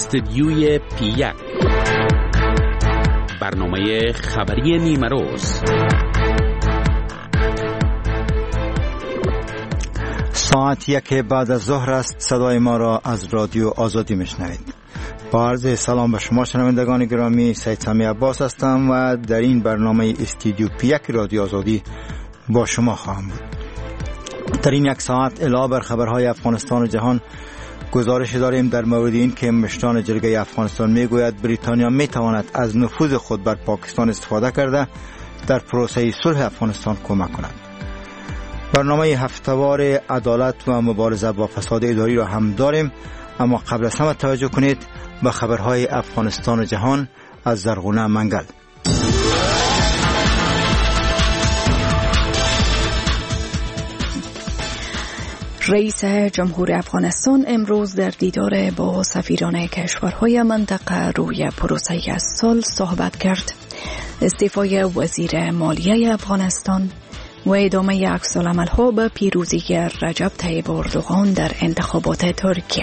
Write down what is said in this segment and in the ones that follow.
استدیوی پی1 برنامه خبری نیمه روز. ساعت 1 بعد از ظهر است. صدای ما را از رادیو آزادی میشنوید. با عرض سلام به شما شنوندگان گرامی، سید سامی عباس هستم و در این برنامه استودیو پی1 رادیو آزادی با شما خواهم بود. در این یک ساعت علاوه بر خبرهای افغانستان و جهان گزارش داریم در مورد این که مشران جرگه افغانستان میگوید بریتانیا میتواند از نفوذ خود بر پاکستان استفاده کرده در پروسه صلح افغانستان کمک کند. برنامه هفته‌وار عدالت و مبارزه با فساد اداری را هم داریم، اما قبل از همه توجه کنید به خبرهای افغانستان و جهان از زرغونه منگل. رئیس جمهور افغانستان امروز در دیدار با سفیران کشورهای منطقه روی پروسه صلح صحبت کرد. استعفای وزیر مالیه افغانستان و ادامه عکس‌العمل‌ها به پیروزی رجب طیب اردوغان در انتخابات ترکیه.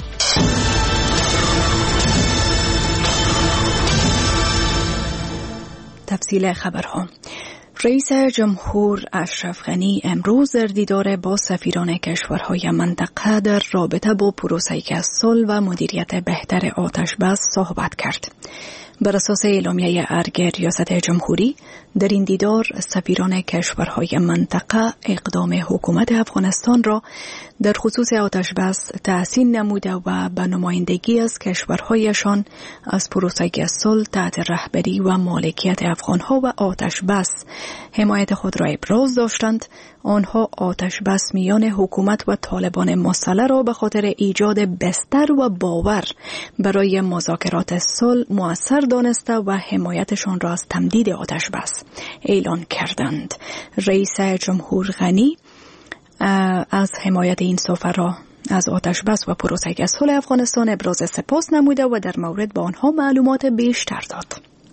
تفصیل خبرها. رئیس جمهور اشرف غنی امروز در دیدار با سفیران کشورهای منطقه در رابطه با پروسه صلح و مدیریت بهتر آتش بس صحبت کرد. بر اساس اعلامیه ارگ ریاست جمهوری، در این دیدار سفیران کشورهای منطقه اقدام حکومت افغانستان را در خصوص آتش بس تحسین نموده و به نمایندگی از کشورهایشان از پروسه صلح تحت رهبری و مالکیت افغانها و آتش بس حمایت خود را ابراز داشتند. آنها آتش بس میان حکومت و طالبان مسلح را به خاطر ایجاد بستر و باور برای مذاکرات صلح مؤثر دانسته و حمایتشان را از تمدید آتش بس اعلان کردند. رئیس جمهور غنی از حمایت این سفرا از آتش بس و پروسه صلح افغانستان ابراز سپاس نموده و در مورد با آنها معلومات بیشتر داد.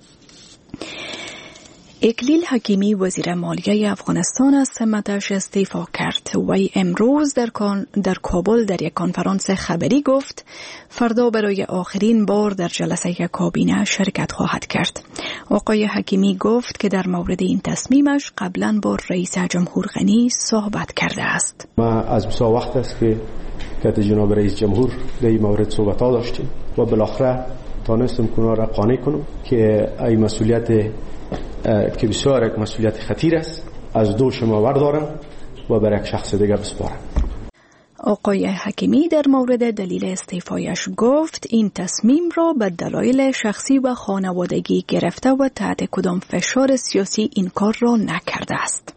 اکلیل حکیمی وزیر مالیه افغانستان از سمتش استعفا کرد و امروز در کابل در یک کنفرانس خبری گفت فردا برای آخرین بار در جلسه کابینه شرکت خواهد کرد. آقای حکیمی گفت که در مورد این تصمیمش قبلا با رئیس جمهور غنی صحبت کرده است. ما از بسیار وقت است که جناب رئیس جمهور در این مورد صحبت داشتیم و بالاخره تانستم کنار را قانع کنم که این مسئولیت که بسیار یک مسئولیت خطیر است از دو شما بردارم و بر یک شخص دیگر بسپارم. آقای حکیمی در مورد دلیل استعفایش گفت این تصمیم را به دلایل شخصی و خانوادگی گرفته و تحت کدام فشار سیاسی این کار را نکرده است.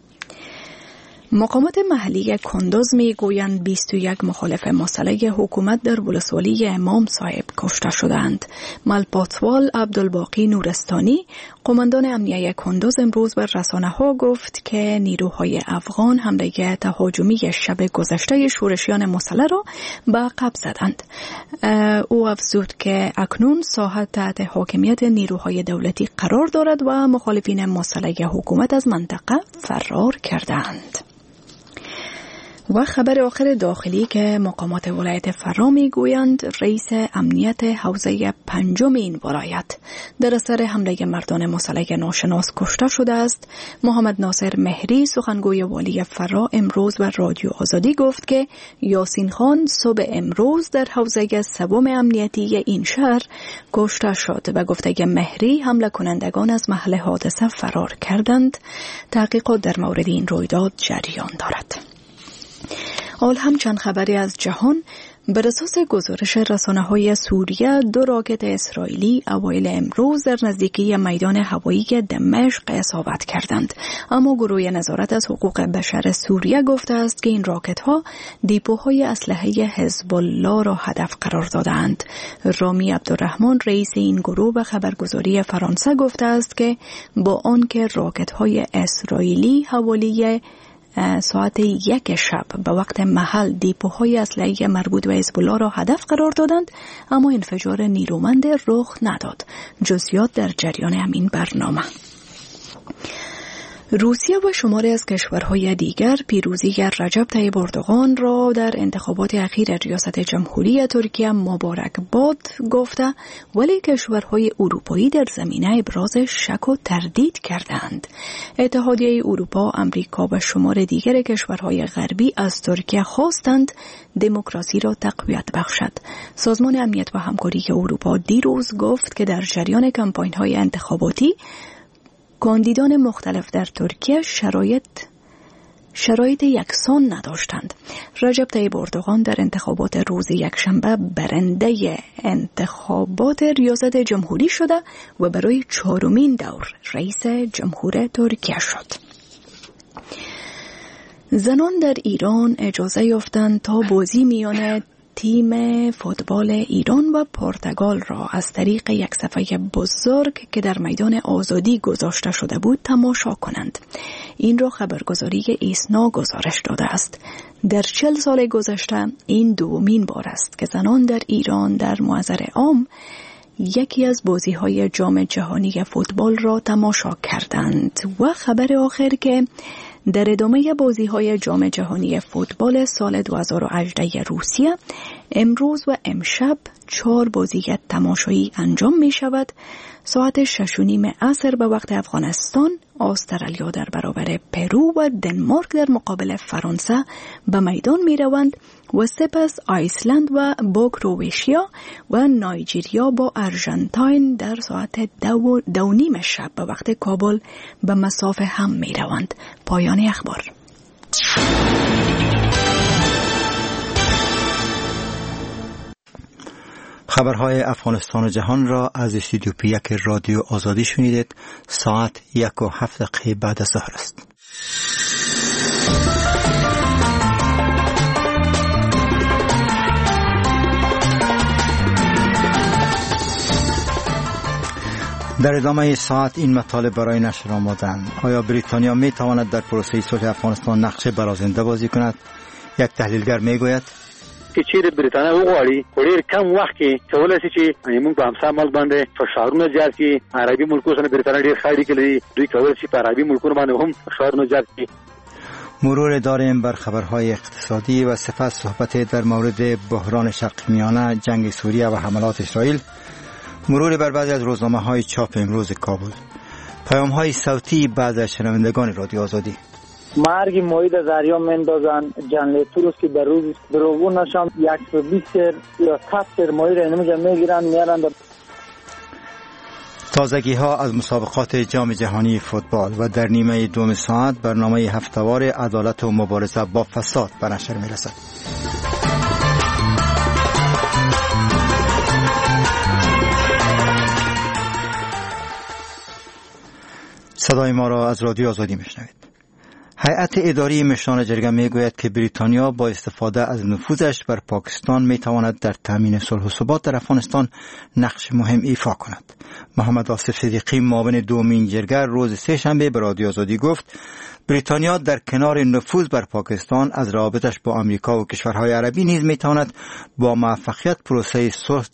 مقامات محلی کندوز می گویند 21 مخالف مسلح حکومت در ولسوالی امام صاحب کشته شدند. ملپاتوال عبدالباقی نورستانی قماندان امنیه کندوز امروز بر رسانه ها گفت که نیروهای افغان حمله تهاجمی شب گذشته شورشیان مسلح را به عقب زدند. او افزود که اکنون ساحه تحت حاکمیت نیروهای دولتی قرار دارد و مخالفین مسلح حکومت از منطقه فرار کردند. و خبر آخر داخلی که مقامات ولایت فرا میگویند رئیس امنیت حوزه 5 این ولایت در اثر حمله مردان مسلح ناشناس کشته شده است. محمد ناصر مهری سخنگوی والی فرا امروز بر رادیو آزادی گفت که یاسین خان صبح امروز در حوزه 3 امنیتی این شهر کشته شد و گفته مهری حمله کنندگان از محل حادثه فرار کردند. تحقیقات در مورد این رویداد جریان دارد. حال هم چند خبری از جهان. بر اساس گزارش رسانه‌های سوریه 2 راکت اسرائیلی اوایل امروز در نزدیکی میدان هوایی دمشق اصابت کردند، اما گروه نظارت از حقوق بشر سوریه گفته است که این راکت‌ها دیپوهای اسلحه حزب الله را هدف قرار دادند. رامی عبدالرحمن رئیس این گروه به خبرگزاری فرانسه گفته است که با آنکه راکت‌های اسرائیلی حوالی ساعت 1 شب به وقت محل دیپوهای اسلحه مربوط به حزب الله را هدف قرار دادند، اما انفجار نیرومند رخ نداد. جزئیات در جریان همین برنامه. روسیه و شماری از کشورهای دیگر پیروزی رجب طیب اردوغان را در انتخابات اخیر ریاست جمهوری ترکیه مبارکباد گفته، ولی کشورهای اروپایی در زمینه ابراز شک و تردید کردند. اتحادیه اروپا، آمریکا و شمار دیگر کشورهای غربی از ترکیه خواستند دموکراسی را تقویت بخشد. سازمان امنیت و همکاری اروپا دیروز گفت که در جریان کمپاین‌های انتخاباتی کاندیدان مختلف در ترکیه شرایط یکسان نداشتند. رجب طیب اردوغان در انتخابات روز یکشنبه برنده انتخابات ریاست جمهوری شده و برای 4مین دور رئیس جمهور ترکیه شد. زنان در ایران اجازه یافتند تا بازی میان تیم فوتبال ایران و پرتغال را از طریق یک صفحه بزرگ که در میدان آزادی گذاشته شده بود تماشا کنند. این را خبرگزاری ایسنا گزارش داده است. در 40 سال گذشته این دومین بار است که زنان در ایران در محضر عام یکی از بازی‌های جام جهانی فوتبال را تماشا کردند. و خبر آخر که در ادامه بازی‌های جام جهانی فوتبال سال 2018 روسیه امروز و امشب 4 بازی تماشایی انجام می شود. ساعت 6:30 عصر به وقت افغانستان، استرالیا در برابر پرو و دنمارک در مقابل فرانسه به میدان می روند و سپس آیسلند و با کرواتیا و نایجریا با ارژانتین در ساعت 2:30 شب به وقت کابل به مسافه هم می روند. پایان اخبار. خبرهای افغانستان و جهان را از استودیو پیک رادیو آزادی شنیدید. ساعت 1:07 بعد از ظهر است. در ادامه ساعت این مطالب برای نشر آمدند. آیا بریتانیا می تواند در پروسه صلح افغانستان نقش برازنده بازی کند؟ یک تحلیلگر می گوید چې چیرې بریتانیا وغواړي په ډېر کم وخت کې کولی شي چې موږ په همسا ملک باندې فشارونه زیات کړي. عربي ملکونو سره بریتانیا ډېر ښه اړیکې لري، دوی کولی شي په عربي ملکونو باندې هم فشارونه زیات کړي. مرور داریم بر خبرهای اقتصادی و سپس صحبت در مورد بحران شرق میانه، جنگ سوریه و حملات اسرائیل. مرور بر بعضی از روزنامه‌های چاپ امروز کابل. پیام‌های صوتی بعضی از شنوندگان رادیو آزادی. مرگ موعد از دریا میندازن جنریتور است که در روز دروغونش هم 120 یا 100 موعد اینجا میگیرن میارن. تازگی ها از مسابقات جام جهانی فوتبال و در نیمه دوم ساعت برنامه هفته‌وار عدالت و مبارزه با فساد به نشر میرسد. صدای ما را از رادیو آزادی میشنوید. هیئت اداری مشران جرگه میگوید که بریتانیا با استفاده از نفوذش بر پاکستان میتواند در تامین صلح و ثبات در افغانستان نقش مهم ایفا کند. محمد آصف صدیقی معاون دومین جرگه روز سه‌شنبه به رادیو آزادی گفت بریتانیا در کنار نفوذ بر پاکستان از روابطش با آمریکا و کشورهای عربی نیز میتواند با موفقیت پروسه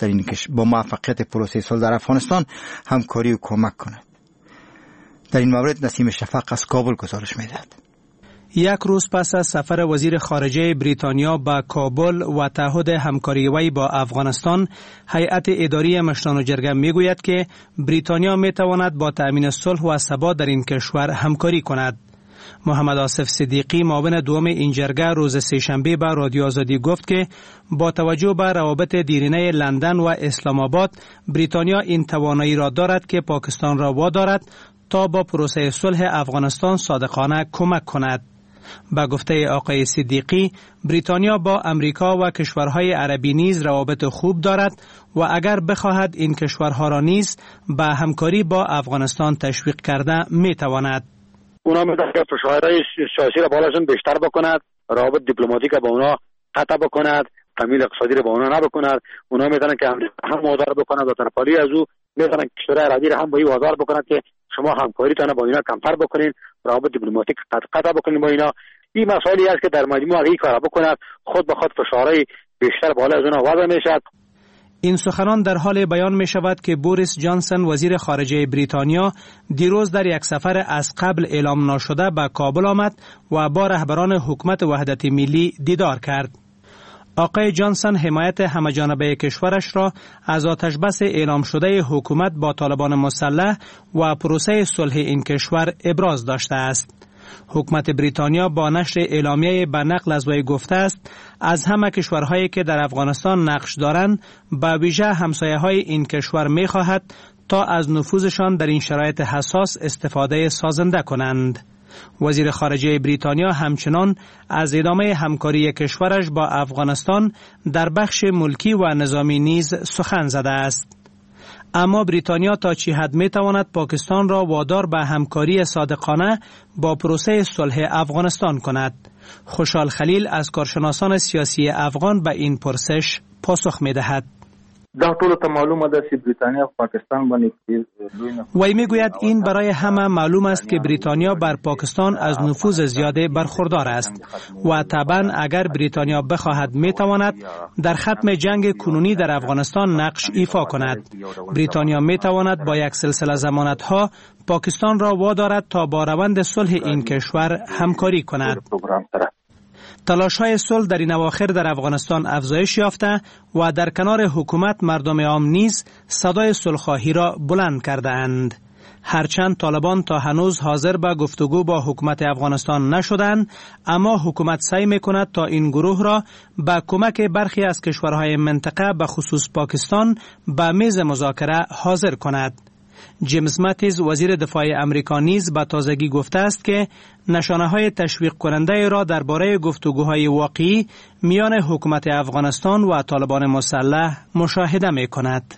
صلح در افغانستان همکاری و کمک کند. در این مورد نسیم شفق از کابل گزارش می‌دهد. یک روز پس از سفر وزیر خارجه بریتانیا به کابل و تعهد همکاری وی با افغانستان، هیئت اداری مشران جرگه میگوید که بریتانیا میتواند با تأمین صلح و ثبات در این کشور همکاری کند. محمد آصف صدیقی معاون دوم این جرگه روز سه‌شنبه به رادیو آزادی گفت که با توجه به روابط دیرینه لندن و اسلام آباد، بریتانیا این توانایی را دارد که پاکستان را وادارد تا با پروسه صلح افغانستان صادقانه کمک کند. با گفته آقای صدیقی، بریتانیا با امریکا و کشورهای عربی نیز روابط خوب دارد و اگر بخواهد این کشورها را نیز به همکاری با افغانستان تشویق کرده میتواند. اونا میتونه فشارهای سیاسی را بالاشون بیشتر بکند، روابط دیپلماتیک با اونا قطع بکند، تمویل اقتصادی را با اونا نبکند. اونا میتونن که هم وادار بکنند و طرفداری از او میتونن کشورهای عربی را هم با این وادار بکنند که شما همکاریتان با اینا کمتر بکنین، روابط دیپلماتیک قطع بکنین با اینا. این مسائلی است که در مجموع اگه این کار بکند خود به خود فشارهای بیشتر بالا از اونا وضع میشد. این سخنان در حال بیان می شود که بوریس جانسون وزیر خارجه بریتانیا دیروز در یک سفر از قبل اعلام نشده به کابل آمد و با رهبران حکومت وحدت ملی دیدار کرد. آقای جانسون حمایت همه‌جانبه کشورش را از آتشبس اعلام شده حکومت با طالبان مسلح و پروسه صلح این کشور ابراز داشته است. حکومت بریتانیا با نشر اعلامیه به نقل از وی گفته است از همه کشورهایی که در افغانستان نقش دارند به ویژه همسایه‌های این کشور می‌خواهد تا از نفوذشان در این شرایط حساس استفاده سازنده کنند. وزیر خارجه بریتانیا همچنان از ادامه همکاری کشورش با افغانستان در بخش ملکی و نظامی نیز سخن زده است. اما بریتانیا تا چه حد می‌تواند پاکستان را وادار به همکاری صادقانه با پروسه صلح افغانستان کند؟ خوشحال خلیل از کارشناسان سیاسی افغان به این پرسش پاسخ می‌دهد. دا ټول ته معلومه ده چې بریتانیا پاکستان باندې وی میگوید این برای همه معلوم است که بریتانیا بر پاکستان از نفوذ زیاده برخوردار است و طبعا اگر بریتانیا بخواهد میتواند در ختم جنگ کنونی در افغانستان نقش ایفا کند. بریتانیا میتواند با یک سلسله ضمانت‌ها پاکستان را وادارد تا با روند صلح این کشور همکاری کند. تلاش‌های صلح در این اواخر در افغانستان افزایش یافته و در کنار حکومت مردم عام نیز صدای صلح‌خواهی را بلند کرده اند. هرچند طالبان تا هنوز حاضر به گفتگو با حکومت افغانستان نشدند، اما حکومت سعی می‌کند تا این گروه را با کمک برخی از کشورهای منطقه به خصوص پاکستان به میز مذاکره حاضر کند. جیمز ماتیز وزیر دفاع امریکا نیز به تازگی گفته است که نشانه‌های تشویق کننده را درباره گفتگوهای واقعی میان حکومت افغانستان و طالبان مسلح مشاهده می‌کند.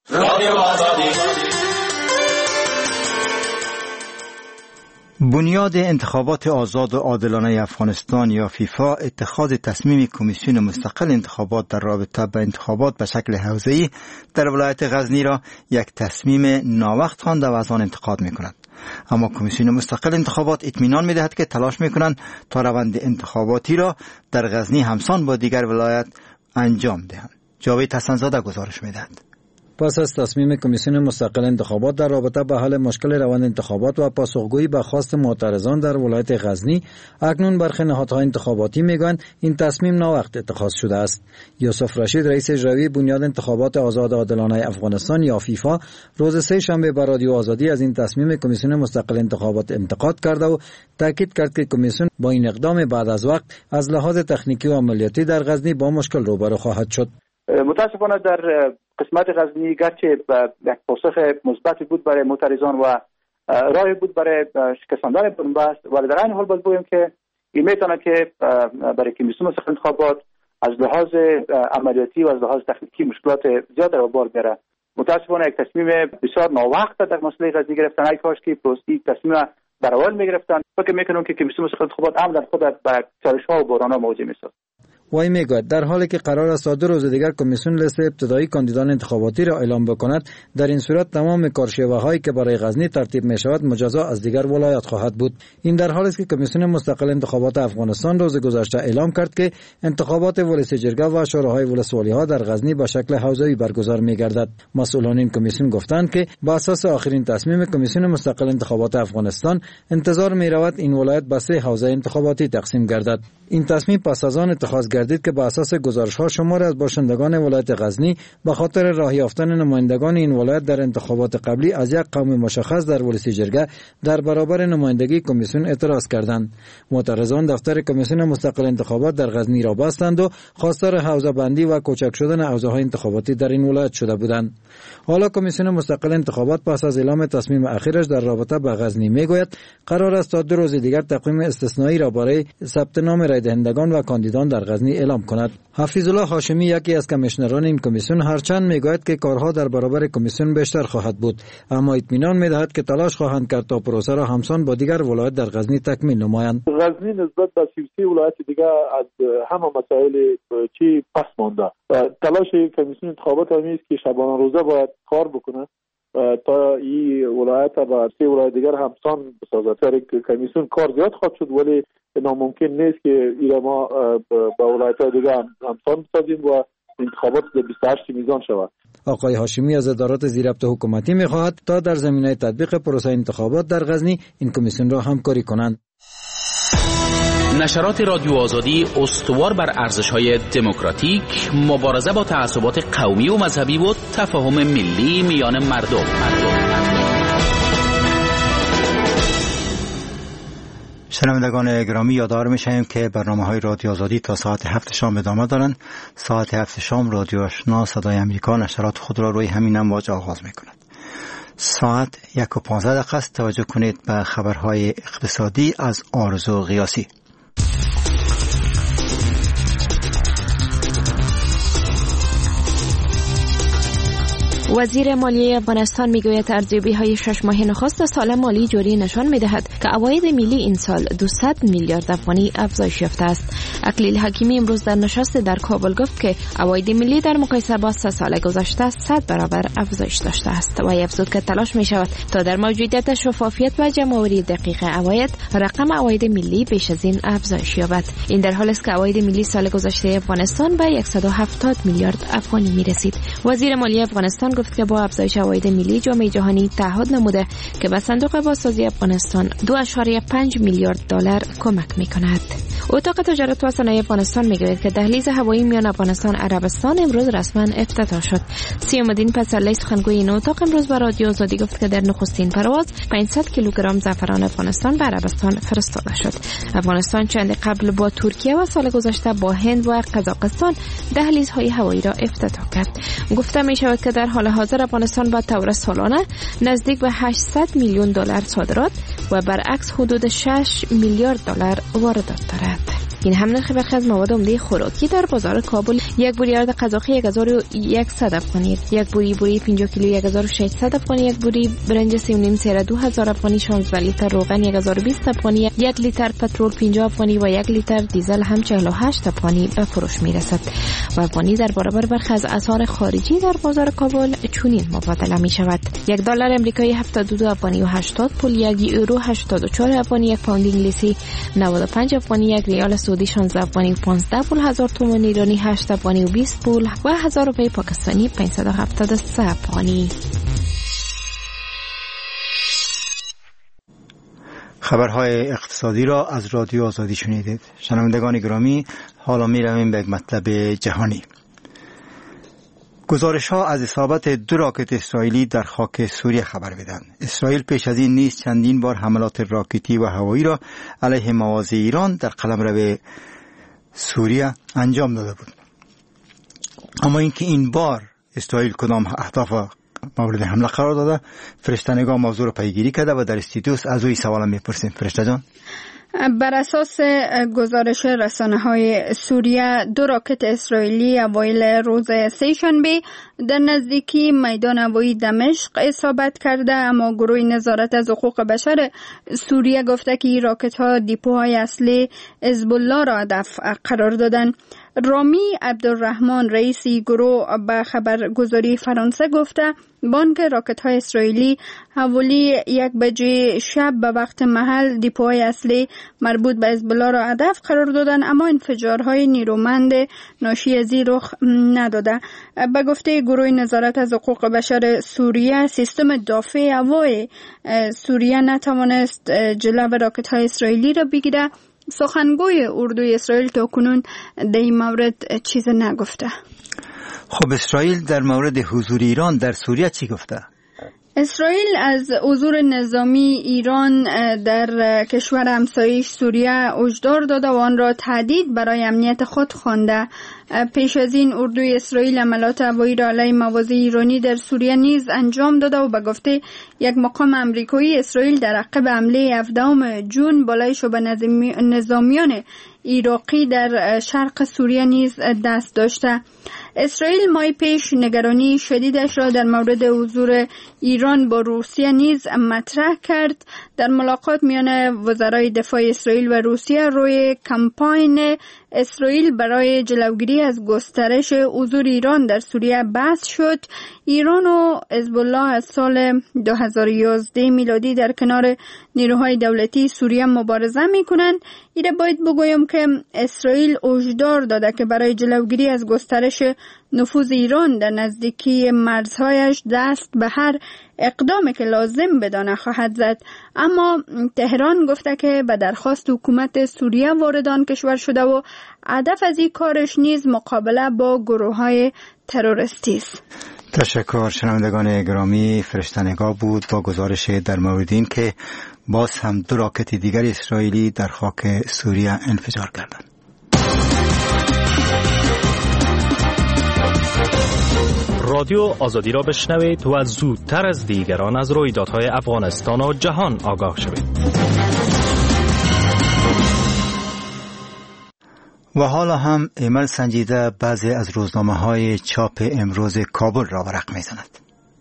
بنیاد انتخابات آزاد و عادلانه افغانستان یا فیفا اتخاذ تصمیم کمیسیون مستقل انتخابات در رابطه با انتخابات به شکل حوزه‌ای در ولایت غزنی را یک تصمیم ناوقت خوانده و از آن انتقاد می‌کند. اما کمیسیون مستقل انتخابات اطمینان می‌دهد که تلاش می‌کنند تا روند انتخاباتی را در غزنی همسان با دیگر ولایت انجام دهند. جاوید حسن‌زاده گزارش می‌دهد. پس از تصمیم کمیسیون مستقل انتخابات در رابطه با حل مشکل روند انتخابات و پاسخگویی به خواست معترضان در ولایت غزنی، اکنون برخی نهادهای انتخاباتی میگویند این تصمیم ناوقت اتخاذ شده است. یوسف رشید رئیس اجرایی بنیاد انتخابات آزاد عادلانه افغانستان یا فیفا روز سه شنبه بر رادیو آزادی از این تصمیم کمیسیون مستقل انتخابات انتقاد کرده و تاکید کرد که کمیسیون با این اقدام بعد از وقت از لحاظ تکنیکی و عملیاتی در غزنی با مشکل روبرو خواهد شد. متاسفانه در قسمت غزنی گرچه یک پاسخ مثبتی بود برای معترضان و راهی بود برای شکستاندن بنبست، ولی در این حال باید بگویم که این میتونه که برای کمیسیون مستقل انتخابات از لحاظ عملیاتی و از لحاظ تکنیکی مشکلات زیاد رو بار بیاره. متاسفانه یک تصمیم بسیار ناوقت در مسئله غزنی گرفتن. ای کاش که این تصمیم در اول میگرفتن، فکر میکنم که کمیسیون مستقل انتخابات هم در خود با چالش‌ها و بحران‌ها مواجه میشد. وی میگوید در حالی که قرار است تا 2 روز دیگر کمیسیون لیست ابتدایی کاندیدان انتخاباتی را اعلام بکند، در این صورت تمام کارشیوه‌هایی که برای غزنی ترتیب می‌شود مجزا از دیگر ولایات خواهد بود. این در حالی است که کمیسیون مستقل انتخابات افغانستان روز گذشته اعلام کرد که انتخابات ولسی جرگه و شوراهای ولسوالی‌ها در غزنی به شکل حوزه‌ای برگزار می‌گردد. مسئولان این کمیسیون گفتند که بر اساس آخرین تصمیم کمیسیون مستقل انتخابات افغانستان انتظار می‌رود این ولایت به 3 حوزه انتخاباتی تقسیم گردد. این تصمیم پس از آن اتخاذ گردید که بر اساس گزارش‌ها شماری از باشندگان ولایت غزنی به خاطر راه یافتن نمایندگان این ولایت در انتخابات قبلی از یک قوم مشخص در ولسی جرگه در برابر نمایندگی کمیسیون اعتراض کردند. معترضان دفتر کمیسیون مستقل انتخابات در غزنی را بستند و خواستار حوزه بندی و کوچک شدن حوزه‌های انتخاباتی در این ولایت شده بودند. حالا کمیسیون مستقل انتخابات پس از اعلام تصمیم اخیرش در رابطه با غزنی میگوید قرار است تا 2 روز دیگر تقویم استثنایی را برای ثبت نام رای دهندگان و کاندیدان در غزنی اعلام کند. حفیظ الله هاشمی یکی از کمیشنران این کمیسیون هرچند میگوید که کارها در برابر کمیسیون بیشتر خواهد بود، اما اطمینان میدهد که تلاش خواهند کرد تا پروسه را همسان با دیگر ولایات در غزنی تکمیل نمایند. غزنی نسبت به 33 ولایت دیگر از همه مسائل چی پس مانده. تلاش کمیسیون انتخابات هم است که شبانه روزه باید کار بکنه تا این ولایت با 3 ولایت دیگر همسان بسازد. کمیسیون کار زیاد خواهد شد، ولی ناممکن نیست که اینا ما با ولایت دیگر همسان بسازیم و انتخابات 28 میزان شود. آقای هاشمی از ادارات زیربط حکومتی می‌خواهد تا در زمینه تطبیق پروسه انتخابات در غزنی این کمیسیون را همکاری کنند. نشرات رادیو آزادی استوار بر ارزش‌های دموکراتیک، مبارزه با تعصبات قومی و مذهبی و تفاهم ملی میان مردم. شنوندگان گرامی، یادآور می‌شویم که برنامه‌های رادیو آزادی تا ساعت 7 شام ادامه دارند. ساعت 7 شام رادیو آشنا صدای آمریکا نشرات خود را روی همین امواج آغاز می‌کند. ساعت 1:15 است. توجه کنید به خبرهای اقتصادی از آرزو غیاسی. وزیر مالیه افغانستان میگوید ارزیابی‌های 6 ماه نخست سال مالی جاری نشان می‌دهد که عواید ملی این سال 200 میلیارد افغانی افزایش یافته است. اکلیل حکیمی امروز در نشست در کابل گفت که عواید ملی در مقایسه با 3 سال گذشته 100 برابر افزایش داشته است و افزود که تلاش می‌شود تا در موجودیت شفافیت و جمع‌آوری دقیق عواید رقم عواید ملی بیش از این افزایش یابد. این در حالی است که عواید ملی سال گذشته افغانستان به 170 میلیارد افغانی می‌رسید. وزیر مالیه افغانستان گفت که با افزایش عواید ملی جامعه جهانی تعهد نموده که به صندوق بازسازی افغانستان 2.5 میلیارد دلار کمک می‌کند. اتاق تجارت و صنایع افغانستان میگوید که دهلیز هوایی میان افغانستان عربستان امروز رسما افتتاح شد. سیامدین پسرلی سخنگوی این اتاق امروز به رادیو آزادی گفت که در نخستین پرواز 500 کیلوگرم زعفران افغانستان به عربستان فرستاده شد. افغانستان چند قبل با ترکیه و سال گذشته با هند و قزاقستان دهلیزهای هوایی را افتتاح کرد. گفته می شود که در حال حاضر افغانستان با طور سالانه نزدیک به 800 میلیون دلار صادرات و برعکس حدود 6 میلیارد دلار واردات دارد. این هم نرخ برخی از مواد عمده خوراکی در بازار کابل: یک بوری آرد قزاقی 1100 افغانی، یک بوری 50 کیلو 1600 افغانی، یک بوری برنج 3.5 سیر 2000 افغانی، 16 لیتر روغن 1020 افغانی، 1 لیتر پترول 50 افغانی و 1 لیتر دیزل هم 48 افغانی به فروش میرسد. و افغانی در برابر برخی از اسعار خارجی در بازار کابل چنین مبادله می شود: یک دلار امریکایی 72 افغانی و 80 پول، یک یورو 84 افغانی، یک پوند انگلیسی 95 افغانی، یک ریال سعودی 16 افغانی و 15 پول، 1000 تومان ایرانی 8 افغانی و 20 پول و 1000 روپیه پاکستانی 573 افغانی. خبرهای اقتصادی را از رادیو آزادی شنیدید. شنوندگان گرامی، حالا می رویم به یک مطلب جهانی. گزارش ها از اصابت 2 راکت اسرائیلی در خاک سوریه خبر می‌دهند. اسرائیل پیش از این نیز چندین بار حملات راکتی و هوایی را علیه مواضع ایران در قلمرو سوریه انجام داده بود. اما اینکه این بار اسرائیل کدام اهداف مورد حمله قرار داده، فرشته نگاه موضوع را پیگیری کرده و در استودیو از اوی سوال میپرسیم. فرشته جان، بر اساس گزارش رسانه‌های سوریه 2 راکت اسرائیلی اوایل روز سه‌شنبه در نزدیکی میدان هوایی دمشق اصابت کرده، اما گروه نظارت از حقوق بشر سوریه گفته که این راکت‌ها دیپوهای اصلی حزب الله را هدف قرار دادند. رامی عبدالرحمن رئیس گروه به خبرگزاری فرانسه گفته بانک راکت‌های اسرائیلی حوالی 1 بجه شب به وقت محل دیپوهای اصلی مربوط به حزب الله را هدف قرار دادند، اما انفجارهای نیرومند ناشی از این رخ نداده. به گفته گروه نظارت از حقوق بشر سوریه، سیستم دافع هوای سوریه نتوانست جلو راکت‌های اسرائیلی را بگیره. سخنگوی اردوی اسرائیل تا کنون در این مورد چیز نگفته. خب اسرائیل در مورد حضور ایران در سوریه چی گفته؟ اسرائیل از حضور نظامی ایران در کشور همسایه سوریه هشدار داده و آن را تهدید برای امنیت خود خوانده. پیش از این اردوی اسرائیل عملیات هوایی را علیه مواضع ایرانی در سوریه نیز انجام داده و به گفته یک مقام آمریکایی اسرائیل در عقب حمله 17 جون بالای شعبه نظامیان عراقی در شرق سوریه نیز دست داشته. اسرائیل ماه پیش نگرانی شدیدش را در مورد حضور ایران با روسیه نیز مطرح کرد. در ملاقات میان وزرای دفاع اسرائیل و روسیه روی کمپاین اسرائیل برای جلوگیری از گسترش حضور ایران در سوریه بحث شد. ایران و حزب الله از سال 2011 میلادی در کنار نیروهای دولتی سوریه مبارزه میکنند. ایره باید بگویم که اسرائیل هشدار داده که برای جلوگیری از گسترش نفوذ ایران در نزدیکی مرزهایش دست به هر اقدامی که لازم بدانه خواهد زد. اما تهران گفته که به درخواست حکومت سوریه وارد آن کشور شده و هدف از این کارش نیز مقابله با گروه‌های تروریستی است. تشکر. شنوندگان گرامی، فرشته‌نگاه بود با گزارش در مورد این که باز هم 2 راکت دیگر اسرائیلی در خاک سوریه انفجار کردند. رادیو آزادی را بشنوید و زودتر از دیگران از رویدادهای افغانستان و جهان آگاه شوید. و حالا هم عمل سنجیده بعضی از روزنامه‌های چاپ امروز کابل را ورق می‌زند.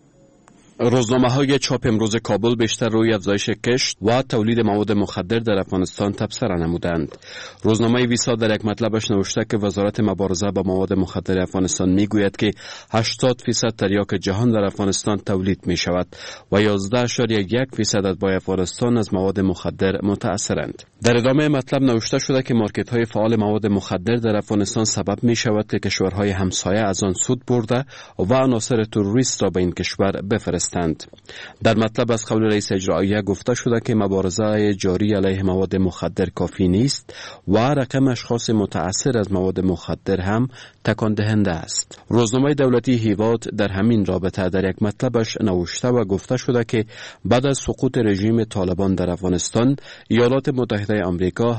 روزنامه‌های چاپ امروز کابل بیشتر روی افزایش کشت و تولید مواد مخدر در افغانستان تبصره نمودند. روزنامه ویسا در یک مطلبش نوشته که وزارت مبارزه با مواد مخدر افغانستان میگوید که 80% تریاک جهان در افغانستان تولید می شود و 11.1% اتباع افغانستان از مواد مخدر متأثرند. در ادامه مطلب نوشته شده که مارکت‌های فعال مواد مخدر در افغانستان سبب می شود که کشورهای همسایه از آن سود برده و عناصر تروریست را به این کشور بفرستند. در مطلب از قول رئیس اجراییه گفته شده که مبارزه جاری علیه مواد مخدر کافی نیست و رقم اشخاص متأثر از مواد مخدر هم تکان دهنده است. روزنامه دولتی هیواد در همین رابطه در یک مطلبش نوشته و گفته شده که بعد از سقوط رژیم طالبان در افغانستان، ایالات متحده آمریکا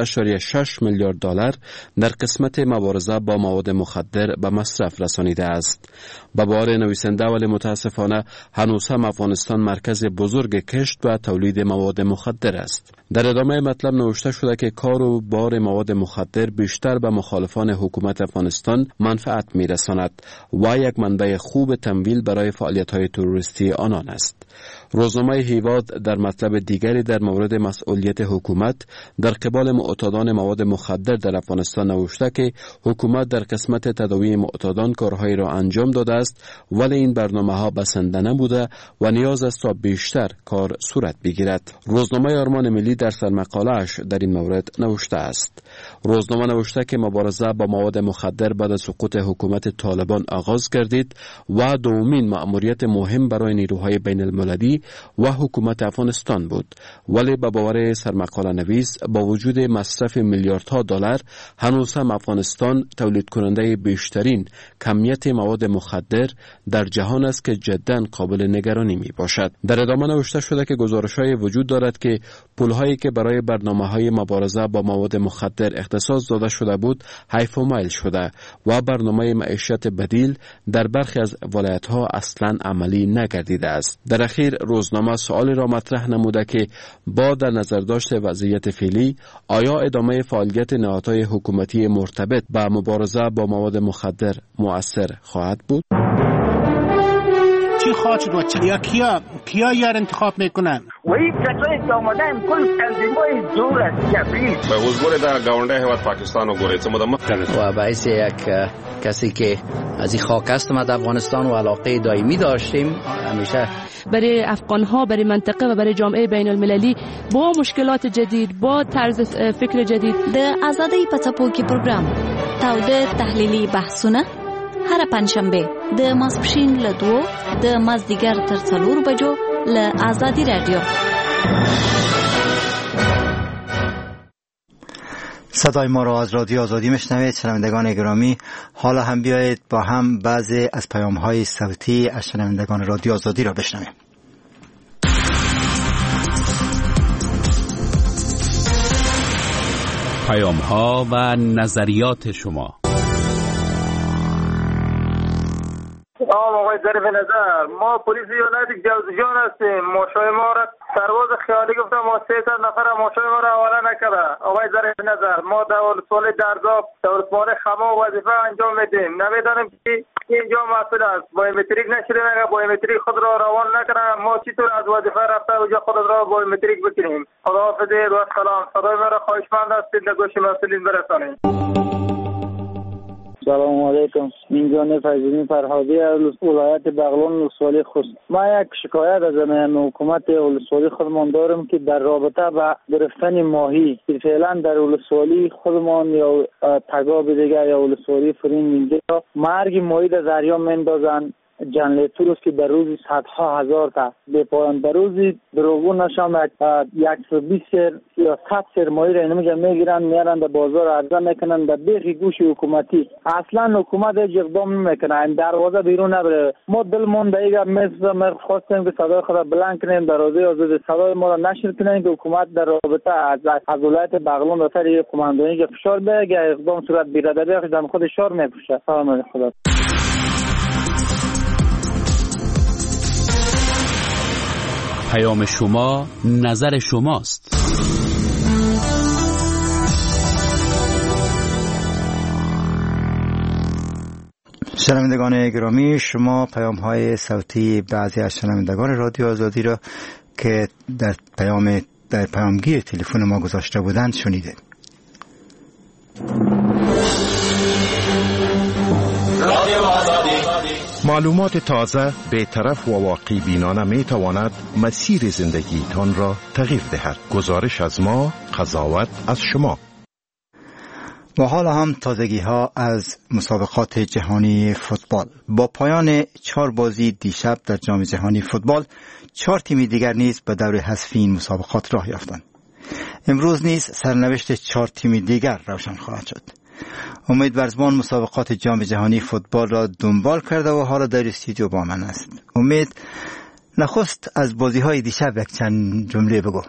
8.6 میلیارد دلار در قسمت مبارزه با مواد مخدر به مصرف رسانیده است. به باور نویسنده ولی متاسفانه هنوز هم افغانستان مرکز بزرگ کشت و تولید مواد مخدر است. در ادامه مطلب نوشته شده که کار و بار مواد مخدر بیشتر به مخالفان حکومت افغانستان منفعت می‌رساند و یک منبع خوب تمویل برای فعالیت‌های تروریستی آنان است. روزنامه هیواد در مطلب دیگری در مورد مسئولیت حکومت در قبال معتادان مواد مخدر در افغانستان نوشته که حکومت در قسمت تداوی معتادان کارهایی را انجام داده است، ولی این برنامه‌ها بسنده نبوده و نیاز است تا بیشتر کار صورت بگیرد. روزنامه آرمان ملی در سرمقاله‌اش در این مورد نوشته است. روزنامه نوشته که مبارزه با مواد مخدر بعد از سقوط حکومت طالبان آغاز گردید و دومین مأموریت مهم برای نیروهای بین المللی و حکومت افغانستان بود، ولی به باور سرمقاله نویس با وجود مصرف میلیاردها دلار هنوز هم افغانستان تولید کننده بیشترین کمیت مواد مخدر در جهان است که جداً قابل نگرانی می باشد. در ادامه نوشته شده که گزارش‌های وجود دارد که پول‌هایی که برای برنامه‌های مبارزه با مواد مخدر اختصاص داده شده بود حیف و میل شده و برنامه معیشت بدیل در برخی از ولایت‌ها اصلاً عملی نگردیده است. در اخیر روزنامه سوالی را مطرح نموده که با در نظر داشت وضعیت فعلی آیا ادامه فعالیت نهادهای حکومتی مرتبط با مبارزه با مواد مخدر مؤثر خواهد بود؟ چی خواهد شد و کیا یار انتخاب میکنن؟ و این کسایی که آمدن کل تنظیمای دور از جبری به حضور در گاونده هیواد پاکستان و گوریتم و باعث یک کسی که از این خاک است ما در افغانستان و علاقه دائمی داشتیم همیشه برای افغان‌ها، برای منطقه و برای جامعه بین المللی با مشکلات جدید، با طرز فکر جدید د آزادۍ په څپو کې پروګرام تاوده تحلیلي بحثونه هر پنځشنبه د ماسپښین له 2 د مازدیګر تر 4 بجو له آزادی رادیو. صدای ما را از رادیو آزادی میشنوید. شنوندگان گرامی، حالا هم بیایید با هم بعضی از پیام‌های صوتی از شنوندگان رادیو آزادی را بشنویم. پیام‌ها و نظریات شما. سلام آقای ظریف نظر، ما پلیس ایالت جوزجان هستیم. ماشای ما را سرباز خیالی گفتم ما 300 نفر ماشای ما را حواله نکرده. آقای ظریف نظر، ما دولتسال درداب دولتسال خما وظیفه انجام میدیم، نمیدانیم که اینجا مسئول است. بایومتریک نشدیم، اگر بایومتریک خود را روان نکنیم ما چطور از وظیفه رفته اونجا خود را بایومتریک بکنیم؟ خداحافظید و سلام. صدای ما را خواهشمند هستید در گوش مسئولین برسانید. سلام علیکم. اینجا فیض‌الدین فرهادی از ولایت بغلان ولسوالی خوست. ما یک شکایت از حکومت ولسوالی خودمان دارم که در رابطه با گرفتن ماهی فعلا در ولسوالی خودمان یا تگاب دیگه یا ولسوالی فرین اینجا مرگ ماهی در دریا میندازن. جنریتور است که در روزی صدها هزار تا به پایان در روزی دروغو نشان 120 یا 100 سر ماهی را اینجا میگیرن میارن در بازار عرضه میکنن در بیخ گوش حکومتی. اصلا حکومت اقدام نمیکنه، این دروازه بیرون نبره. ما دلمون دیگه مثل خواستیم که صدای خود بلند کنیم در رادیو آزادی، صدای ما را نشر کنیم که حکومت در رابطه از ولایت بغلان به سر قماندانی که فشار بگه اقدام صورت بگیره. در بیخ خود شار میپوشه. سلام خدا. پیام شما نظر شماست. شنوندگان گرامی، شما پیام های صوتی بعضی از شنوندگان رادیو آزادی را که در پیامگیر تلفن ما گذاشته بودند شنیده. معلومات تازه، بی‌طرف و واقعی بینانه می تواند مسیر زندگیتان را تغییر دهد. گزارش از ما، قضاوت از شما. و حالا هم تازگی ها از مسابقات جهانی فوتبال. با پایان 4 بازی دیشب در جام جهانی فوتبال، 4 تیم دیگر نیز به دور حذفی این مسابقات راه یافتند. امروز نیز سرنوشت 4 تیم دیگر روشن خواهد شد. امید ورزبان مسابقات جام جهانی فوتبال را دنبال کرده و حالا در استودیو با من است. امید، نخست از بازی های دیشب یک چند جمله بگو.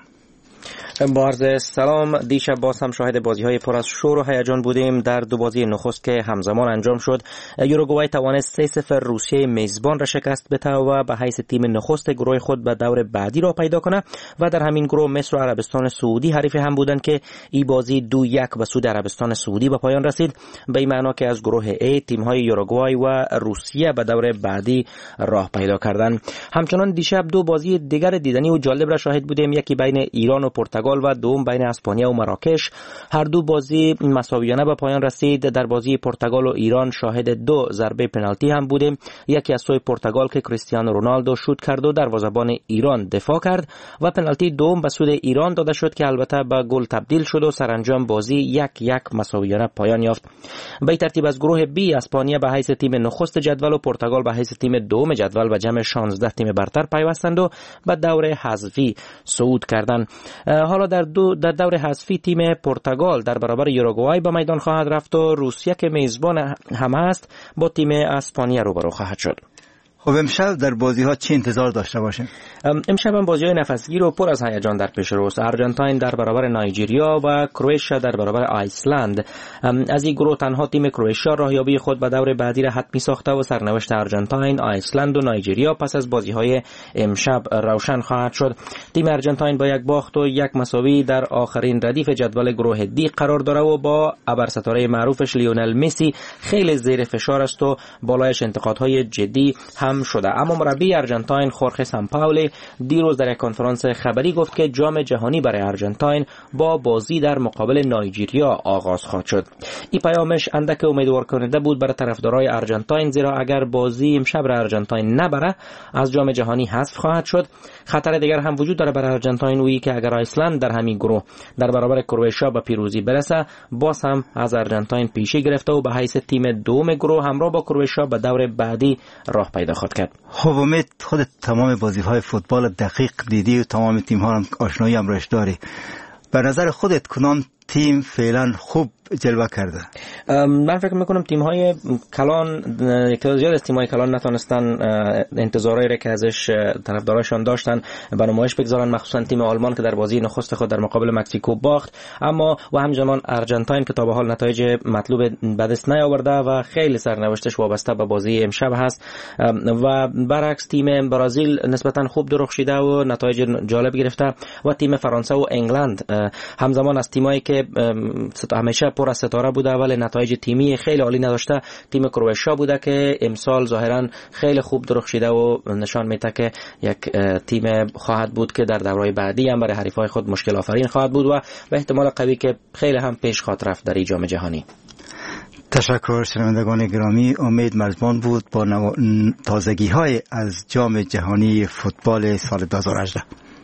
با عرض سلام، دیشب باز هم شاهد بازی‌های پر از شور و هیجان بودیم. در 2 بازی نخست که همزمان انجام شد، یوروگوئه توانست 3-0 روسیه میزبان را شکست بده و به حیث تیم نخست گروه خود به دور بعدی را پیدا کنه و در همین گروه مصر و عربستان سعودی حریف هم بودند که این بازی 2-1 به سود عربستان سعودی به پایان رسید، به این معنا که از گروه A تیم‌های یوروگوئه و روسیه به دور بعدی راه پیدا کردند. همچنان دیشب 2 بازی دیگر دیدنی و جالب را شاهد بودیم، یکی بین ایران و پرتغال و دوم بین اسپانیا و مراکش. هر 2 بازی مساویانه به پایان رسید. در بازی پرتغال و ایران شاهد 2 ضربه پنالتی هم بودیم، یکی از سوی پرتغال که کریستیانو رونالدو شوت کرد و دروازه‌بان ایران دفاع کرد و پنالتی دوم به سود ایران داده شد که البته به گل تبدیل شد و سرانجام بازی 1-1 مساویانه پایان یافت. به ترتیب از گروه B اسپانیا به حیث تیم نخست جدول و پرتغال به حیث تیم دوم جدول و جمع 16 تیم برتر پیوستند و به دور حذفی صعود کردند. حالا در دور حذفی تیم پرتغال در برابر یوروگوئه به میدان خواهد رفت و روسیه که میزبان هم است با تیم اسپانیا روبرو خواهد شد. خب امشب در بازی ها چی انتظار داشته باشیم؟ امشب هم بازی های نفسگیر و پر از هیجان در پیش روست. آرژانتین در برابر نایجریا و کرواتیا در برابر آیسلند. از این گروه تنها تیم کرواتیا راهیابی خود به دور بعدی را حتمی ساخته و سرنوشت آرژانتین، آیسلند و نایجریا پس از بازی های امشب روشن خواهد شد. تیم آرژانتین با 1 باخت و 1 مساوی در آخرین ردیف جدول گروه دی قرار داره و با ابرستاره معروفش لیونل مسی خیلی زیر فشار است و بالایش انتقادهای جدی هم شده. اما مربی آرژانتین خورخه سامپائولی دیروز در یک کنفرانس خبری گفت که جام جهانی برای آرژانتین با بازی در مقابل نایجریا آغاز خواهد شد. این پیامش اندک امیدوار کننده بود برای طرفدارای آرژانتین، زیرا اگر بازی امشب را آرژانتین نبره از جام جهانی حذف خواهد شد. خطر دیگر هم وجود داره برای آرژانتین، وی که اگر آیسلند در همین گروه در برابر کرواتیا به پیروزی برسه، باز هم از آرژانتین پیشی گرفته و به حیث تیم دوم گروه همراه با کرواتیا به دور بعدی راه پیدا خواهد کرد. خب امید، خودت تمام بازی‌های فوتبال دقیق دیدی و تمام تیم‌ها هم آشنایی هم روش داری. به نظر خودت کدام تیم فعلا خوب جلوه کرده؟ من فکر میکنم تیم‌های کلان، زیاد از تیم‌های کلان نتونستن انتظارایی را که ازش طرفداراشون داشتن به نمایش بگذارن، مخصوصا تیم آلمان که در بازی نخست خود در مقابل مکزیکو باخت، اما و همچنان آرژانتین که تا به حال نتایج مطلوب به دست نیاورده و خیلی سرنوشتش وابسته به بازی امشب هست. و برعکس تیم برزیل نسبتا خوب درخشیده و نتایج جالب گرفته و تیم فرانسه و انگلند همزمان از تیمایی که همیشه پر از ستاره بوده ولی نتایج تیمی خیلی عالی نداشته تیم کرواتیا بوده که امسال ظاهرا خیلی خوب درخشیده و نشان میده که یک تیم خواهد بود که در دوره‌های بعدی هم برای حریفای خود مشکل آفرین خواهد بود و به احتمال قوی که خیلی هم پیش خواهد رفت در جام جهانی. تشکر شنوندگان گرامی. امید مرزبان بود با تازگی های از جام جهانی فوتبال سال 2018.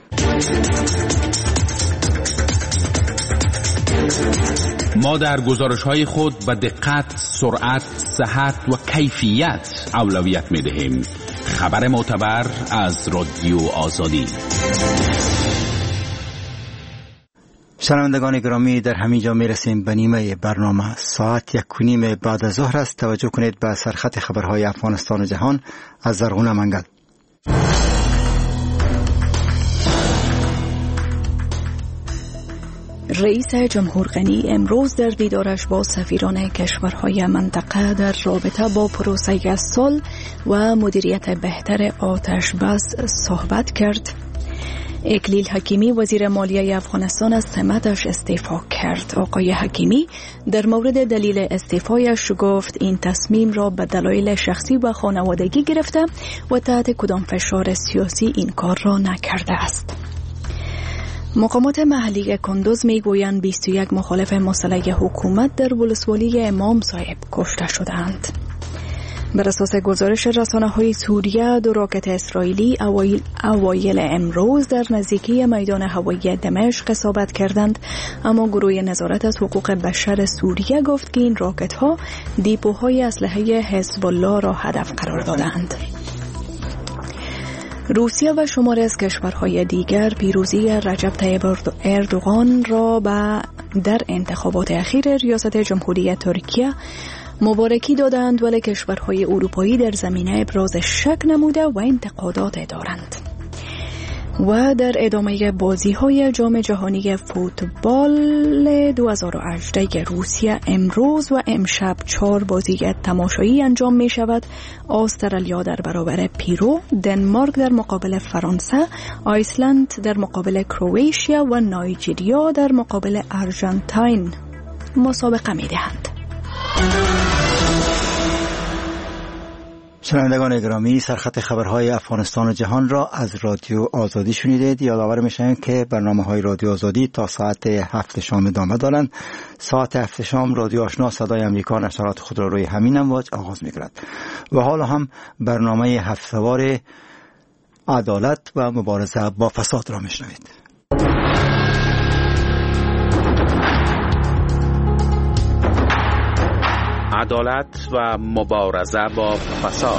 ما در گزارش‌های خود به دقت، سرعت، صحت و کیفیت اولویت می‌دهیم. خبر معتبر از رادیو آزادی. شنوندگان گرامی، در همین جا میرسیم به نیمه برنامه. ساعت 1:30 بعد از ظهر است. توجه کنید به سرخط خبرهای افغانستان و جهان از زرغون منگل. رئیس جمهور غنی امروز در دیدارش با سفیران کشورهای منطقه در رابطه با پروسه صلح و مدیریت بهتر آتش بس صحبت کرد. اکلیل حکیمی وزیر مالیه افغانستان از سمتش استعفا کرد. آقای حکیمی در مورد دلیل استعفایش گفت این تصمیم را به دلایل شخصی و خانوادگی گرفته و تحت کدام فشار سیاسی این کار را نکرده است. مقامات محلی کندوز میگویند 21 مخالف مسلح حکومت در ولسوالی امام صاحب کشته شدند. بر اساس گزارش رسانه‌های سوریه، 2 راکت اسرائیلی اوایل امروز در نزدیکی میدان هوایی دمشق اصابت کردند، اما گروه نظارت از حقوق بشر سوریه گفت که این راکت‌ها دیپوهای اسلحه حزب الله را هدف قرار دادند. روسیه و شماری از کشورهای دیگر پیروزی رجب طیب اردوغان را در انتخابات اخیر ریاست جمهوری ترکیه مبارکی دادند، ولی کشورهای اروپایی در زمینه ابراز شک نموده و انتقادات دارند. و در ادامه بازی‌های جام جهانی فوتبال 2018 روسیه امروز و امشب 4 بازی تماشایی انجام می شود. استرالیا در برابر پیرو، دنمارک در مقابل فرانسه، آیسلند در مقابل کرواتیا و نایجریا در مقابل آرژانتین مسابقه می دهند. شنوندگان گرامی، سرخط خبرهای افغانستان و جهان را از رادیو آزادی شنیدید. یادآور می‌شویم که برنامه‌های رادیو آزادی تا ساعت 7 شام ادامه دارند. ساعت 7 شام رادیو آشنا صدای امریکا نشرات خود را روی همین امواج آغاز می‌کند. و حالا هم برنامه 7 سوار عدالت و مبارزه با فساد را می‌شنوید. عدالت و مبارزه با فساد.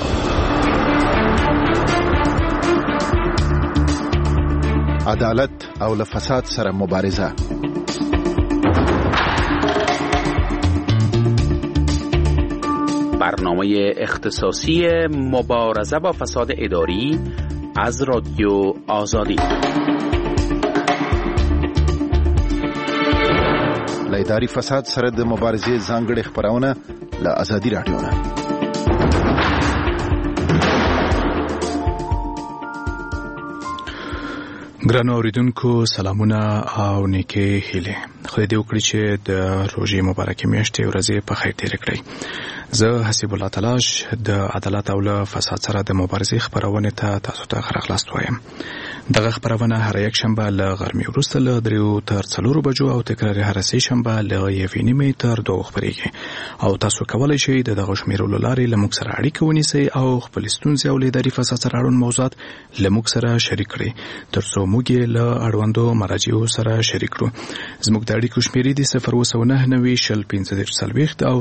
عدالت او له فساد سره مبارزه. برنامه اختصاصی مبارزه با فساد اداری از رادیو آزادی. له اداري فساد سره د مبارزې ځانګړې خبرونه له ازادي رادیو نه. ګرانو اوریدونکو سلامونه او نیکې هیلې. خدای دې وکړي چې د روژې مبارکې میاشتې ورځې په خیر تېرې کړئ. زه حسیب الله تلاش د عدالت او له فساد سره د مبارزې خبرونه ته تاسو ته ښه راغلاست وایم. دغه خبرونه هر یک شنبه له غرمې وروسته له 3 تر 4 بجو او تکرار هر سه شنبه له 1:30 تر 2 خبرېږي. او تاسو کولای شئ د دغه شمیرولو لارې له موږ سره اړیکه ونیسئ او خپل ستونزې او له اداري فساد سره اړوند موضوعات له موږ سره شریک کړئ ترڅو موږ یې له اړوندو مراجعو سره شریک کړو. زموږ د اړیکو شمیرې دي 029901540 او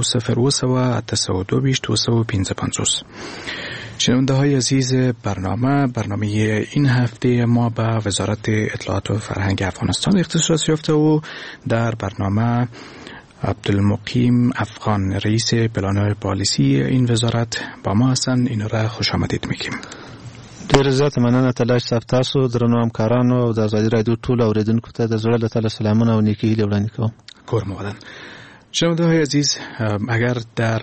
0288225. شنونده های عزیز، برنامه این هفته ما به وزارت اطلاعات و فرهنگ افغانستان اختصاص یافته و در برنامه عبدالمقیم افغان رئیس پلان پالیسی این وزارت با ما هستند. این را خوش آمدید میگیم. ډیر زیات مننه تلاش صاحب، تاسو درنو همکارانو او د آزادي رادیو ټول اوریدونکو ته د زړه له تله سلامونه او نیکۍ هیلې وړاندې کوم. کور مودن. شنونده های عزیز، اگر در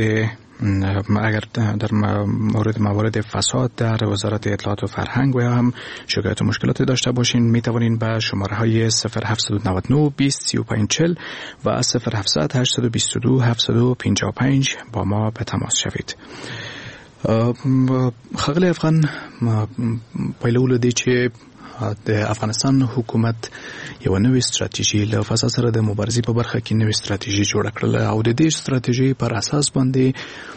موارد فساد در وزارت اطلاعات و فرهنگ و هم شکایت و مشکلات داشته باشین، می توانین به شماره های 0799 20 3540 و 0700 822 755 با ما به تماس شوید. ښاغلی افغان، پیلولو دی چې د افغانستان حکومت یو نوې ستراتیژي له فساد سره د مبارزې په برخه کې نوې ستراتیژي جوړه کړله او د دې ستراتیژي پر اساس باندې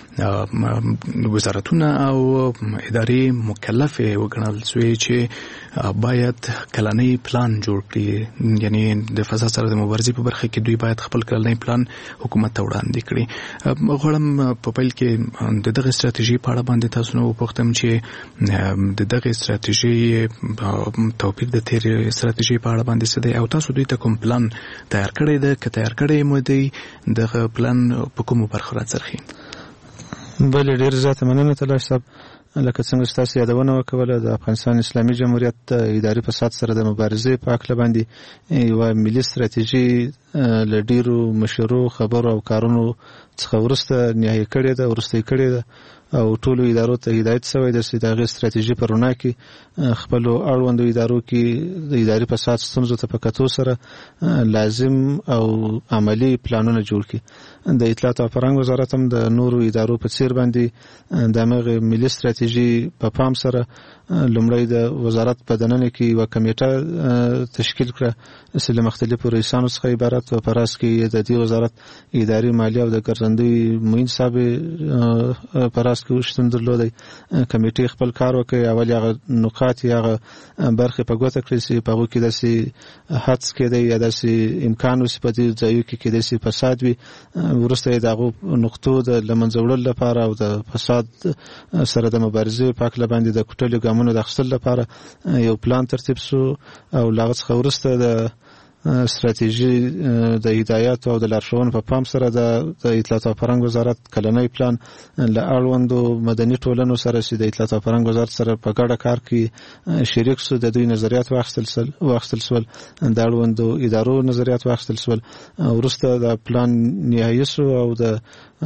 وزارتونه او ادارې مکلف وګڼل شوې چې باید کلنی پلان جوړ کړي، یعنی د فساد سره د مبارزې په برخه کې دوی باید خپل کلنی پلان حکومت ته وړاندې کړي. غواړم په پیل کې د دغه ستراتیژي په اړه باندې تاسو نو وپوښتم چې د دغه ستراتیژي توپیر د تیر ستراتیژي په اړه باندې څه دی او تاسو دوی ته کوم پلان تیار کړی دی، که تیار کړی مو دی دغه پلان په کومو برخو راڅرخي؟ بله ډېر زیاته مننه تلاش صاحب. لکه څنګه چې تاسو یادونه وکوله د افغانستان اسلامي جمهوریت د اداري فساد سره د مبارزې په هکله باندې یوه ملي ستراتیژي له ډېرو مشورو خبرو او کارونو څخه وروسته نهایي کړې ده، وروسته یې کړې ده او ټولو ادارو ته هدایت شوی ده چې د هغې ستراتیژي په رڼا کې خپلو اړوندو ادارو کې د اداري فساد ستونزو ته په کتو سره لازم او عملي پلانونه جوړ کړي. د اطلاعات او فرهنګ وزارت هم د نورو ادارو په څیر باندې د همغې ملي ستراتیژي په پام سره لومړی د وزارت په دننه کې یوه کمیټه تشکیل کړه چې له مختلفو رئیسانو څخه عبارت و. په راس کې د دې وزارت اداري مالیه او د ګرځندوی معین صاحب په راس کې شتون درلودی. کمیټې خپل کار وکړي، اول هغه نقاط یا هغه برخې په ګوته کړي چې په هغو کې داسې حدس کېدی یا داسې امکان وسي په دې ځایو کې کېدای شي فساد وي. وروسته یې د هغو نقطو د له منځه وړلو لپاره او د فساد سره د مبارزې په هکله باندې د کوټلو ګامونو د اخیستلو لپاره یو پلان ترتیب سو او له هغه څخه وروسته د ستراتیژي د هدایات او د لارښوونو په پام سره د اطلاعات او فرهنګ وزارت کلنی پلان له اړوندو مدني ټولنو سره چې د اطلاعات او فرهنګ وزارت سره په ګډه کار کې شریک سو، د دوی نظریات واخیستل سول، د اړوندو ادارو نظریات واخیستل سول. وروسته د پلان نهایي سو او د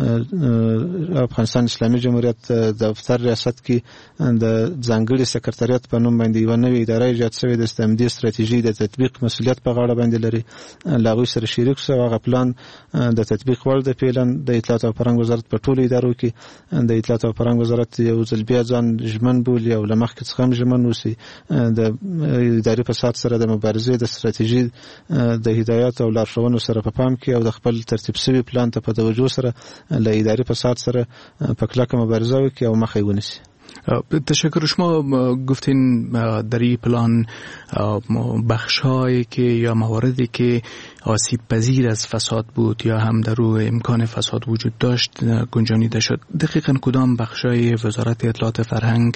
افغانستان اسلامي جمهوریت دفتر ریاست کې د ځانګړي سکرټریات په نوم باندې یوه نوې اداره ایجاد شوې ده چې د همدې ستراتیژي د تطبیق مسؤلیت په غاړه باندې لري. له هغوی سره شریک شو. هغه پلان د تطبیق وړ د فعلا د اطلاعات او فرهنګ وزارت په ټولو ادارو کې د اطلاعات او فرهنګ وزارت یو ځل بیا ځان ژمن بولي او له مخکې څخه هم ژمن اوسي د اداري فساد سره د مبارزې د ستراتیژي د هدایات او لارښوونو سره په پام کې او د خپل ترتیب شوي پلان ته په توجه سره له اداري فساد سره په کلکه مبارزه وکړي او مخه یې ونیسي. تشکر. شما گفتین در این پلان بخش‌هایی که یا مواردی که آسیب پذیر از فساد بود یا هم در روی امکان فساد وجود داشت گنجانیده شد. دقیقاً کدام بخش‌های وزارت اطلاعات فرهنگ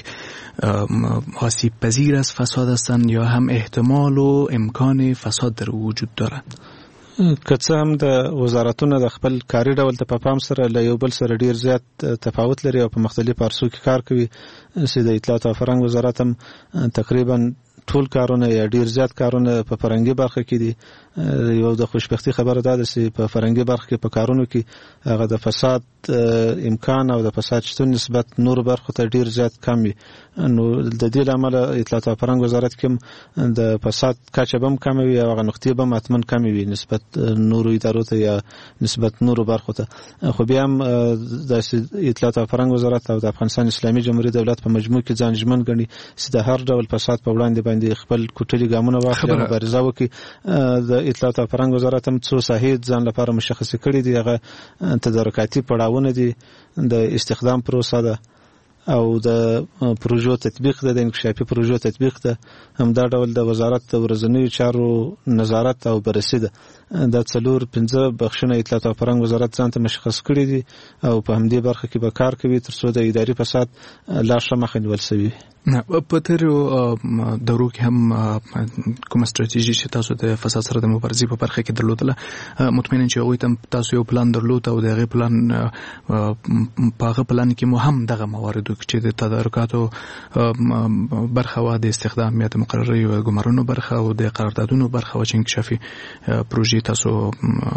آسیب پذیر از فساد هستند یا هم احتمال و امکان فساد در وجود دارند؟ که څه هم د وزارتونه د خپل کاري ډول ته په پام سره له یو بل سره ډیر زیات تفاوت لري او په مختلفو عرصو کې کار کوي، چې د اطلاعات او فرهنګ وزارت هم تقریبا ټول کارونه یا ډیر زیات کارونه په فرهنګي برخه کې دي. یو د خوشبختي خبره ده چې په فرهنګي برخه کې په کارونو کې هغه د فساد امکان او د فساد شتون نسبت نور برخو ته ډیر زیات کم وي. نو د دې لامل اطلاعات او فرهنګ وزارت کې د فساد کچه هم کم وي او هغه نقطې هم اتمن کم وي نسبت نورو ادارو ته یا نسبت نورو برخو ته. خو بیا هم د اطلاعات او فرهنګ وزارت او د افغانستان اسلامي جمهوریت دولت په مجموع کې ځان ژمن ګڼي چې د هر ډول فساد په وړاندې باندې خپل کوټلي ګامونه واخلي او مبارزه وکړي. د اطلاعات او فرهنګ وزارت هم څو ساحې ځان لپاره مشخصې کړي دي. هغه تدارکاتي پړاوونه دي، د استخدام پروسه ده او د پروژو تطبیق ده، د انکشافي پروژو تطبیق ده. همدا ډول د وزارت د ورځنیو چارو نظارت او بررسي ده. دا 4-5 بخښونه اطلاعات او فرهنګ وزارت ځان ته مشخص کړي دي او په همدې برخه کې به کار کوي ترڅو د اداري فساد لا ښه مخه نیول شوي. په تیرو دورو کې هم کومه ستراتیژي چې تاسو د فساد سره د مبارزې په برخه کې درلودله، مطمئن چې هغوی ته تاسو یو پلان درلود او د هغې پلان په هغه پلان کې مو هم دغه مواردو چې د تدارکاتو برخه وه، د استخدام یا د مقررې ګمارنو برخه او د قراردادونو برخه وه چې انکشافي پروژې تاسو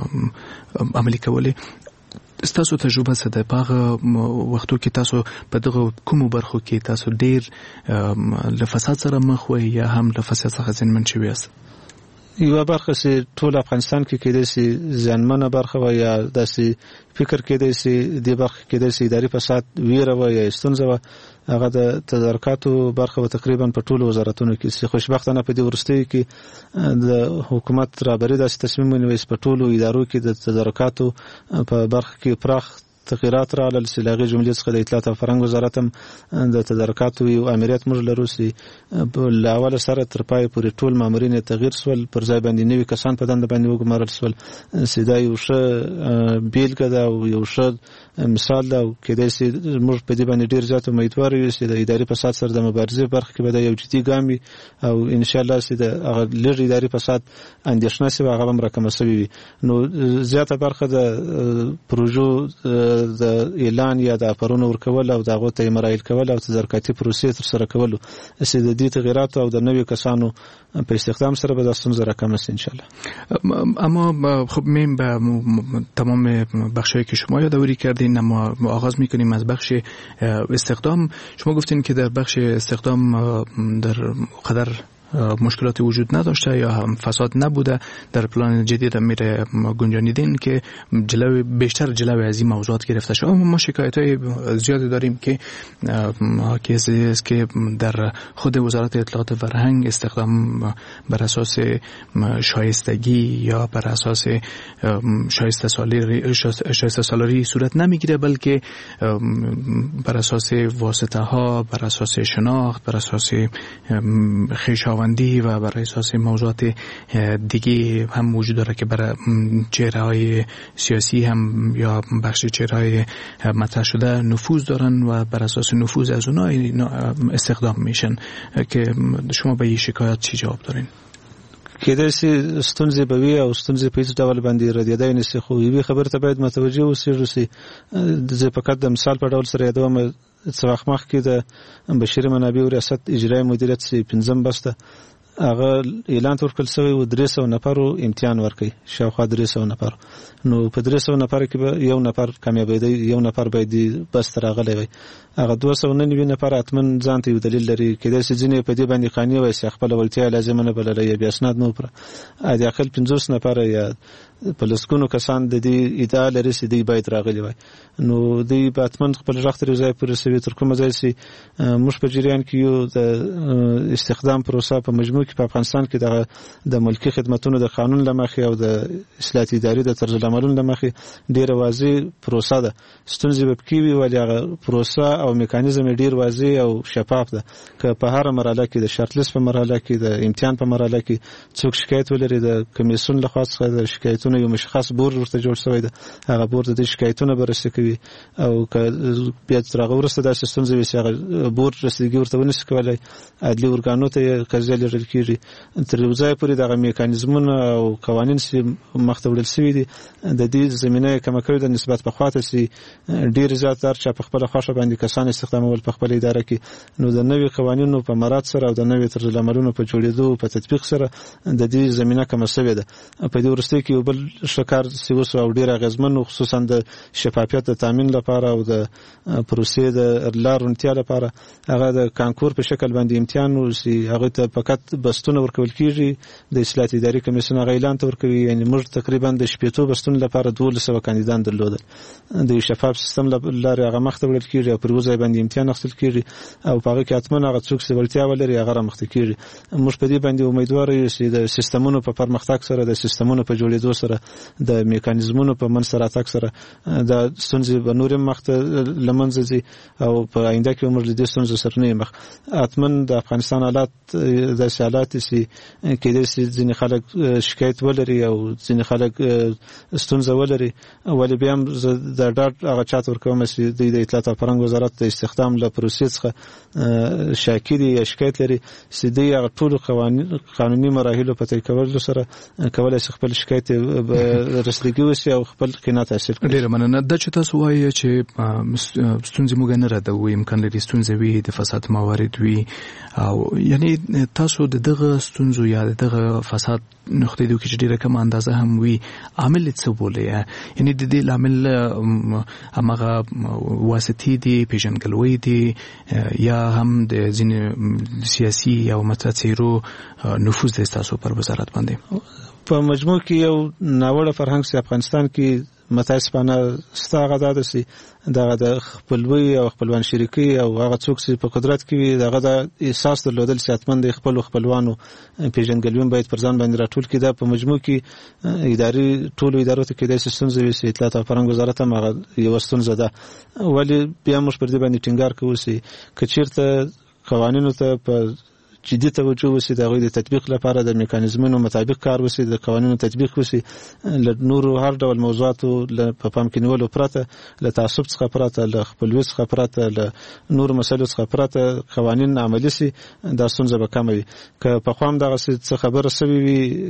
عملي کولې. ستاسو تجربه څه ده؟ په هغه وختو کې تاسو په دغه کومو برخو کې تاسو ډیر له فساد سره مخ وئ یا هم له فساد څخه زیانمن شوي یاست؟ یو برخه سي ټول افغانستان کې کېدای شي ځانمنه برخه و یا داسې فکر کېدای شي د برخه کېدای شي اداري فساد ویره و یا ستونزه و هغه د تدارکاتو برخه و تقریبا په ټولو وزارتونو کې سي خوشبختانه په دې ورستۍ کې د حکومت رهبری داسې تصمیم ونیوي په ټولو ادارو کې د تدارکاتو په برخه کې پراخ تغیرات راغلل چې لاغي جملې څخه د اطلاعات او فرهنګ وزارت هم د تدارکاتو یو امریت موږ لرو چې له اوله سره تر پای پورې ټول مامورین تغییر سول پر ځای باندې نوي کسان په دنده باندې وګمارل سول چې دا یو ښه بیلګه ده او یو ښه مثال ده او کېدای شي موږ په دې باندې ډېر زیات امیدوار یو چې د اداري فساد سره د مبارزې برخه کې به دا یو جدي ګام وي او ان شاء الله چې د هغه لږ اداري فساد اندېښنه شي هغه هم راکمه شوی وي نو زیاته برخه د پروژو د اعلان یا د افرونو ورکول او دغه ته مراحل کول او تدارکاتي پروسې تر سره کول چې د دې تغیرات او د نوې کسانو په استخدام سره به د ستونزې راکمه شي ان شاء الله. اما خب میم به تمام بخشایی که شما یادآوری کردین اما آغاز میکنیم از بخش استخدام. شما گفتین که در بخش استخدام در قدر مشکلاتی وجود نداشته یا هم فساد نبوده در پلان جدید میره گنجانیدین که بیشتر جلوی از این موضوعات گرفته شده. ما شکایت‌های زیادی داریم که کیسی است که در خود وزارت اطلاعات و فرهنگ استخدام بر اساس شایستگی یا بر اساس شایسته سالاری صورت نمیگیره بلکه بر اساس واسطه ها، بر اساس شناخت، بر اساس خویشاوندی و بر اساس موضوعات دیگه هم وجود داره که برای چهره‌های سیاسی هم یا بخش چهره‌های مطرح شده نفوذ دارن و بر اساس نفوذ از اونها استخدام میشن که شما به این شکایت چی جواب دارین؟ کېدای شي ستونزې به وي او ستونزې په هیڅ ډول باندې ردېدای نه شي خو یوې خبرې ته باید متوجه اوسېږو چې زه فقط د مثال په ډول سره یادوم څه وخت مخکې د بشري منابعو ریاست اجرایي مدیریت چې 5م بسته هغه اعلان ورکړل شوی و 300 نفرو امتحان ورکړي شاوخوا 300 نفر نو په 300 نفر کې به یو نفر کامیابیدی یو نفر باید بس راغلی وي هغه 299 نفر اتمن ځان ته یو دلیل لري کېدای شي ځینې په دې باندې قانوني وایي چې خپل ولتیا لازم نه بلل یا بیا اسناد نه پر ا دې اقل 50 نفر یا په لسکونو کسان د دې ادعا لري چې دوی باید راغلي وای نو دوی په اتمن خپل ځخ تر ځای پر سوي تر کومه ځای چې موږ په جریان کې یو د استخدام پروسه په مجموع کې په افغانستان کې د ملکی خدماتونو د قانون لمخې او د اصلاحات اداري د طرز العملونو لمخې ډیره واضح پروسه ده ستونزې به پکې وي ولې هغه پروسه او میکانیزم ډیر واضح او شفاف ده که په هر مرحله کې د شرط لیست په مرحله کې د امتحان په مرحله کې څوک شکایت ولري د کمیسیون لخوا څخه د شکایتونو یو مشخص بورډ ورته جوړ شوی ده هغه بورډ د شکایتونو بررسي کوي او که بیا تر هغه وروسته د ستونزې وي چې هغه بورډ رسیدګي ورته ونشي کولای عدلي ورګانو ته قضیه لرل کیږي تر ځای پورې دغه میکانیزمونه او قوانین چې مخته وړل شوي دي د دې زمينه کم کړې د نسبت په خواته چې ډیر زیات در چې په خپل خوښه باندې کسان استخدامول په خپل اداره کې نو د نوې قوانینو په مراد سره او د نوې طرز العملونو په جوړېدو په تطبیق سره د دې زمينه کم شوې ده په دې ورسته کې یو بل شکار سیوس او ډیر اغیزمن خصوصا د شفافیت د تامین لپاره او د پروسې د لارونتیا لپاره هغه د کانکور په شکل باندې امتحان او هغه ته فقط بستونه ورکول کیږي د اصلاحات اداري کمیسیون غیلان ته ورکوي یعنی موږ تقریبا د شپېتو بستون لپاره 1200 کاندیدان درلودل د شفاف سیستم لپاره هغه مخته وړل کیږي او پر وځي باندې امتحان اخیستل کیږي او په هغه کې اتمن هغه څوک چې ولتیا ولري هغه مخته کیږي موږ په دې باندې امیدوار یو چې د سیستمونو په پرمختګ سره د سیستمونو په جوړېدو سره د میکانیزمونو په منځراتګ سره د ستونزې به نور مخته لمنځه ځي او په آینده کې موږ د دې ستونزو سره نه مخ اتمن د افغانستان حالات د حالات چې کېدای شي ځینې خلک شکایت ولري او ځینې خلک ستونزه ولري ولې بیا هم د ډاټ هغه چات ورکوم چې د اطلاعات او فرهنګ وزارت د استخدام له پروسې څخه شاکري یا شکایت لري چې د هغه ټول قانوني مراحل په طی کولو سره کولای شي خپل شکایت رسیدګي وسی او خپل قناعت حاصل کړي. ډیره مننه د چې تاسو وایي چې ستونزې موږ نه راځو امکان لري ستونزې وي د فساد موارد وي او یعنی تاسو د دغه ستونزو یا دغه فساد نقطې د کې ډیره کم اندازه هم وي عامل څه بولې یعنی د دې عامل هغه واسطي دي پیژنګلوي دي یا هم د ځینې سیاسي او متاثرو نفوذ د تاسو پر وزارت باندې په مجموع کې یو ناوړه فرهنګ چې افغانستان کې متاسفانه ستاغه ده سي دغه د خپلوي او خپلوان شریکي او هغه څوک چې په قدرت کې وي دغه د احساس درلودل سیاتمن د خپلوانو پیژنګلوي باید پر ځان باندې راټول کړي. په مجموع کې اداري ټولو ادارو ته کې د ستونزې وي چې اطلاعات او فرهنګ وزارت هم هغه یو ستونزه ده ولی بیا موږ پر دې باندې ټینګار کوو چې کچیرته قوانینو ته په جدي توجه وشي د غوړي تطبیق لپاره د میکانیزمونو مطابق کار وشي د قوانینو تطبیق وشي له نورو هر ډول موضوعاتو په پام کې نیولو پرته له تعصب څخه پرته له خپلوي څخه پرته له نورو مسایلو څخه پرته قوانین عملي شي دا ستونزه به کموي که په خام دغه څه خبره سوي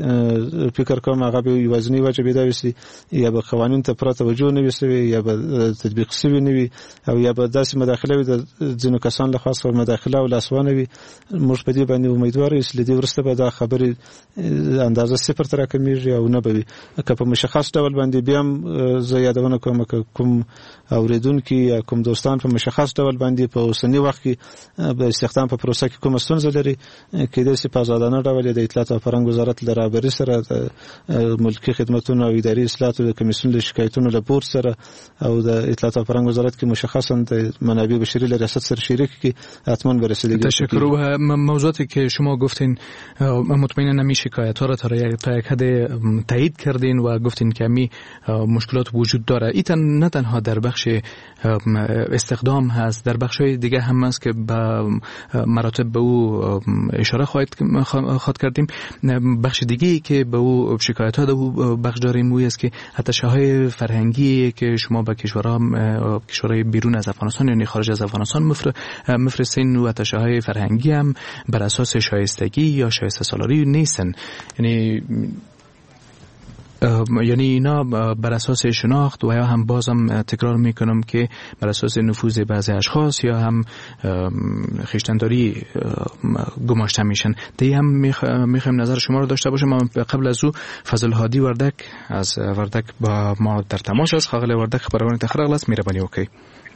وي فکر کوم هغه به وزنی وجه بيدا وشي یا به قوانین ته پرته توجه نه وشي یا به تطبیق شوي نه وي او یا به داسې مداخله وي د ځینو کسان له خاصه مداخله او لاسوانه وي موږ په دې باندې امیدوار یو چې لدی ورسته به دا خبرې اندازه صفر تر کمیږي او نه به که په مشخص ډول باندې بیا هم زه یادونه کوم که کوم اوریدونکو یا کوم دوستان په مشخص ډول باندې په اوسنی وخت کې به استخدام په پروسه کې کوم ستونزه لري کېدای شي په آزادانه ډول د اطلاعات او فرهنګ وزارت له رهبرۍ سره د ملکي خدماتو او اداري اصلاحاتو د کمیسیون له شکایتونو له بورډ سره او د اطلاعات او فرهنگ وزارت کې مشخصا د منابع بشری له ریاست سره شریک کی حتما برسیدگی. تشکر. و موضوعاتی که شما گفتین مطمئنا نمی شکایت ها را تا یک حد تایید کردین و گفتین که می مشکلات وجود داره. این نه تنها در بخش استخدام هست، در بخش های دیگه هم هست که با مراتب به او اشاره خواهد کردیم. بخش دیگه که به او شکایت ها بخش داریم وی است که اتشه‌های فرهنگی که شما به کشورهای بیرون از افغانستان یعنی خارج از افغانستان مفرستین و اتشه‌های فرهنگی هم بر اساس شایستگی یا شایسته سالاری نیستن، یعنی اینا بر اساس شناخت و یا هم بازم تکرار میکنم که بر اساس نفوذ بعضی اشخاص یا هم خویشتنداری گماشته میشن. دی هم میخوایم نظر شما رو داشته باشم. قبل از او فضل هادی وردک از وردک با ما در تماس است. خاغلی وردک خبرونه تخرق لاس میربانی اوکی.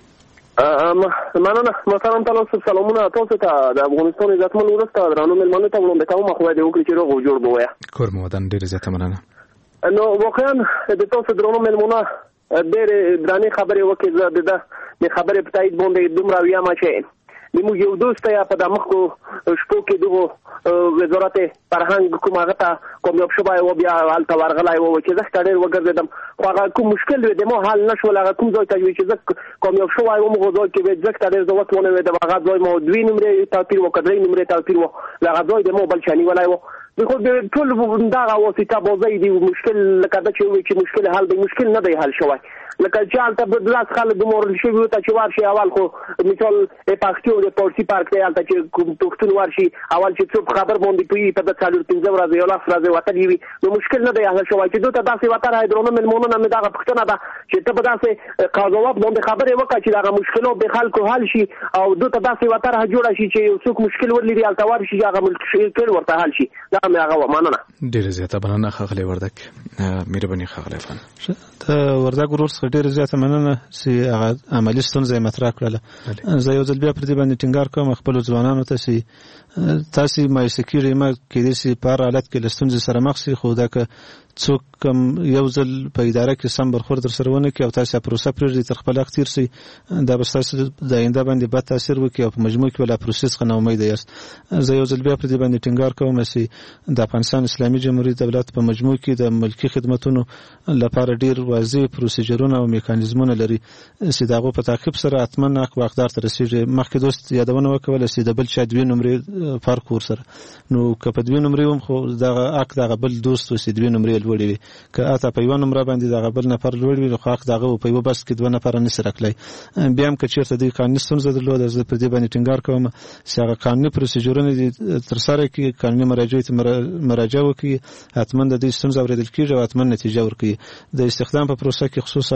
مننه محترم تاسو سلامونه تاسو ته د افغانستان عزتمن ورسته درانو ملمنو ته وړاندې کوم خو دې وکړي چې روغ جوړ بویا کور مودن ډیر زیات مننه. نو واقعا د تاسو درانو ملمنو ډېر درانه خبرې وکړي زه د خبرې په تایید باندې دومره ویام چې موږ یو دوست یا په دمخو شپو کې دغه وزارت فرهنګ کوم هغه ته کوم یو شبای و بیا حالت ورغلای و چې زه ستړی وګرځیدم خو هغه کوم مشکل وي د مو حل نشول. هغه کوم ځای ته وي چې زه کوم یو شبای و مو ځای کې زه ستړی زه وته ونه د هغه ځای مو دوی نمرې توپیر وکړې نمرې توپیر و هغه ځای د مو بل چاني ولای و خو د ټول دا واسطه بوزي دی مشکل لکه دا چې وي چې مشکل حل دی مشکل نه دی حل شوی لکه چې حالت بدلاس خلک د مورل شي وي ته چې ورشي اول خو مثال پاکستان د پورسي پارک ته حالت چې پښتون ورشي اول چې څوک خبر باندې پوي په 45 ورځې یو لاس راځي وته دی نو مشکل نه دی حل شوی چې دوی ته داسې وته راځي ملمونو نه دا پښتنه ده چې ته به داسې قضاوت باندې خبرې وکړي چې دا مشکلات به خلکو حل شي او دوی ته داسې وته را جوړ شي چې څوک مشکل ورلري حالت ورشي هغه مشکل ورته حل شي. دا مې هغه مننه ډیر زیاته مننه خاغلی وردک مهرباني خاغلی فن ته وردک ورور څخه ډیر زیاته مننه چې هغه عملی ستونزې مطرح کړله. زه یو ځل بیا پر دې باندې ټینګار کوم خپل ځوانانو ته چې تاسو مایوسه کیږئ ما کېدای شي په هر حالت کې له ستونزې سره مخ شي خو دا که څوک یو ځل په اداره کې سم برخورد در سره ونه کړي او تاسو پروسه پرېږدئ تر خپل وخت تیر شي دا به ستاسو د آینده باندې بد تاثیر وکړي او په مجموع کې ولا پروسس څخه ناامیده یاست. زه یو ځل بیا پر دې باندې ټینګار کوم چې د افغانستان اسلامي جمهوریت دولت په مجموع کې د ملکي خدماتو لپاره ډیر واضح پروسیجرونه او میکانیزمونه لري چې دغه په تعقیب سره اتمن حق واقدار تر رسیدي. مخکې دوست یادونه وکول چې د بل چا دوی نمرې فرق ور سره نو که په دوی نمرې هم خو دغه حق دغه بل دوست وسې دوی نمرې لوړې وي که اته په یو نمبر باندې دغه بل نفر لوړ وي خو حق دغه په یو بس کې دوه نفر نه سره کړی بیا هم که چیرته د قانوني ستونزه درلوده زه په دې باندې ټینګار کوم چې هغه قانوني پروسیجرونه دي تر سره کې قانوني مراجعو ته مراجعه وکړي حتما د دې ستونزه اوریدل کیږي او حتما نتیجه ورکړي د استخدام په پروسه کې خصوصا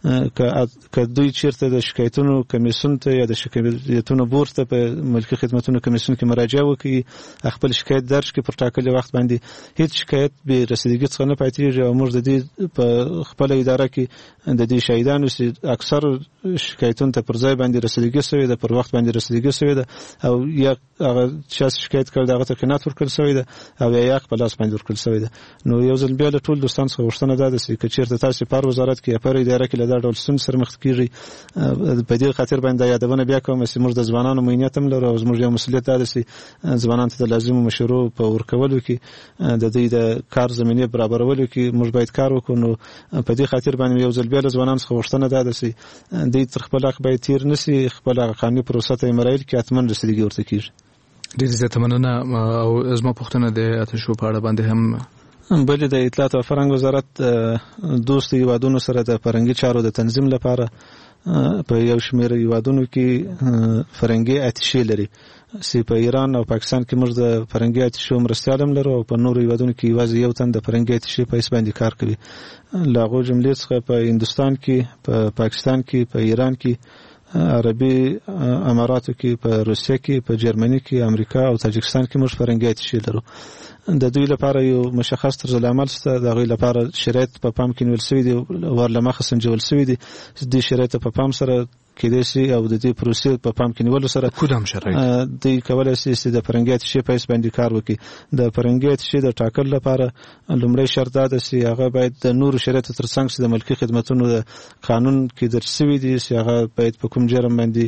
که دوی چیرته د شکایتونو کمیسیون ته یا د شکایتونو بورډ ته په ملکي خدماتو کمیسیون کې مراجعه وکړي خپل شکایت درج کړي پر ټاکلي وخت باندې هیڅ شکایت به رسیدګي څخه نه پاتېږي او موږ د دې په خپل اداره کې د دې شاهدانو چې اکثر شکایتونو ته پر ځای باندې رسیدګي شوې ده پر وخت باندې رسیدګي شوې ده او یا هغه شخص شکایت کړ دغه ته قناعت ورکړل شوې ده او یا په لاس باندې ورکړل شوې ده نو یو ځل بیا ټول دوستان څخه غوښتنه ده چې چیرته تاسو په وزارت کې یا په اداره کې له دا ډول ستونزې سره مخ کیږي په دې خاطر باندې یادونه بیا کوم چې موږ د ځوانانو مینیت هم لرو او موږ یو مسؤلیت ده چې ځوانانو ته لازم مشورو په ورکولو کې د دې د کار زمينه برابرولو کې موږ باید کار وکړو نو په دې خاطر باندې یو ځل بیا ځوانانو څخه غوښتنه ده چې د تر خپل حق باید تیر نشي خپل قانوني پروسه ته مراحل کې اتمن رسیدګي ورته کیږي ډېر زیاته مننه او زما پوښتنه د آتشو په اړه باندې هم بل د اطلاعات او فرهنګ وزارت دوستي هیوادونو سره د فرهنګي چارو د تنظیم لپاره په یو شمېر هیوادونو کې فرهنګي اتشې لري چې په ایران او پاکستان کې موږ د فرهنګي اتشو مرستیال هم لرو او په نورو هیوادونو کې یوازې یو تن د فرهنګي اتشې په اساس باندې کار کوي له هغو جملې څخه په هندوستان کې په پاکستان کې په ایران کې عربي اماراتو کې په روسیه کې په جرمني کې امریکا او تاجکستان کې موږ فرهنګي اتشې لرو د دوی لپاره یو مشخص طرز العمل شته د غوی لپاره شرایط په پام کې نیول شوی دي ورلمخه سنجول شوی دي د شرایط په پام سره کېدای شي او د دې پروسې په پام کې نیولو سره کودام شرایط د کولای شي چې د فرهنګي اتشې په اس باندې کار وکړي د فرهنګي اتشې د ټاکل لپاره لومړی شرط دا چې هغه باید د نورو شرایطو ترڅنګ چې د ملکي خدماتو د قانون کې درج شوی دي چې هغه باید په کوم جرم باندې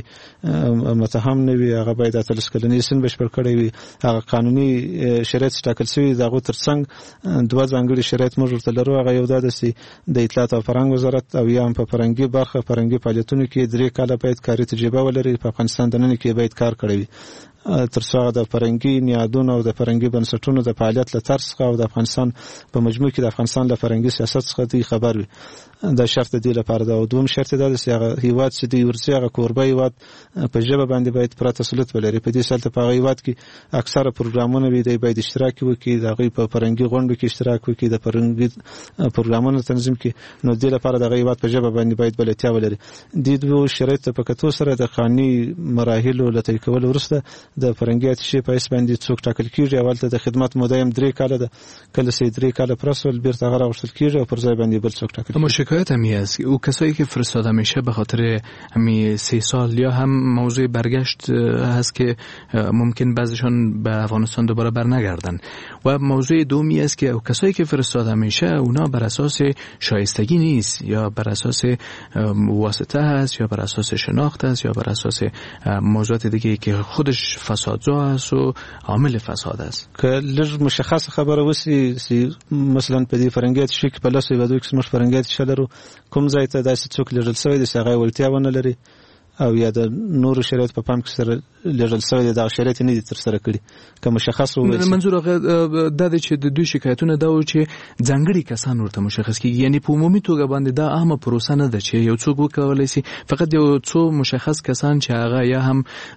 متهم نه وي هغه باید اتلس کلنې سن بشپړ کړی وي هغه قانوني شرایط ټاکل شوی دغه ترڅنګ دوه ځانګړي شرایط موږ ورته لرو هغه یو دا چې د اطلاعات او فرهنګ وزارت او یا هم په فرهنګي برخه فرهنګي فعالیتونو کې درې کاله باید کاري تجربه ولري په افغانستان دننه کې باید کار کړی وي ترڅو د فرهنګي نیادونو او د فرهنګي بنسټونو د فعالیت له طرز څخه او د افغانستان په مجموع کې د افغانستان له فرهنګي سیاست څخه دی خبر وي دا شرط دی لپاره دا دوم شرط دی چې هغه هیواد چې دی ورڅه کوربه هیواد په ژبه باندې باید پر تسلط ولري په دې سلته په هیواد کې اکثره پروګرامونه وي دی باید اشتراک وکړي د غي په فرهنګي غونډو کې اشتراک وکړي د فرهنګي پروګرامونو تنظیم کې نو د لپاره د هیواد په ژبه باندې باید بلتیا ولري د دوه شرایط په کتو سره د قانوني مراحل لته کول ورسته د فرهنګي اتشې په اس باندې څوک ټاکل کیږي اولته د خدمات مدایم 3 کاله ده کله سي 3 کاله پرسول بیرته غره غوښتل کیږي او پر ځای باندې بل څوک ټاکل اما شکایت هم است او کسایی که فرستاده میشه به خاطر همین 3 سال یا هم موضوع برگشت هست که ممکن بعضیشون به افغانستان دوباره برنگردن و موضوع دومی است که کسایی که فرستاده میشه اونا بر اساس شایستگی نیست یا بر اساس واسطه هست یا بر اساس شناخت است یا بر اساس موضوعات دیگه که خودش فسادزا است و عامل فساد است که لږ مشخص خبره وسی مثلا په دې فرنګیت شک په لاسو ودو کې سمش فرنګیت شلرو کوم ځای ته داسې څوک لږل سوی د هغه ولتیا ونه لري او یا د نور شریعت په پام کې سره لږل سوی د شریعت نه دي تر سره کړی که مشخص وي منظور د دې چې د دوی شکایتونه دا و چې ځانګړي کسان ورته مشخص کیږي یعنی په عمومي توګه باندې دا اهمه پروسه نه ده چې یو څوک وکولای شي فقط یو څو مشخص کسان چې هغه یا هم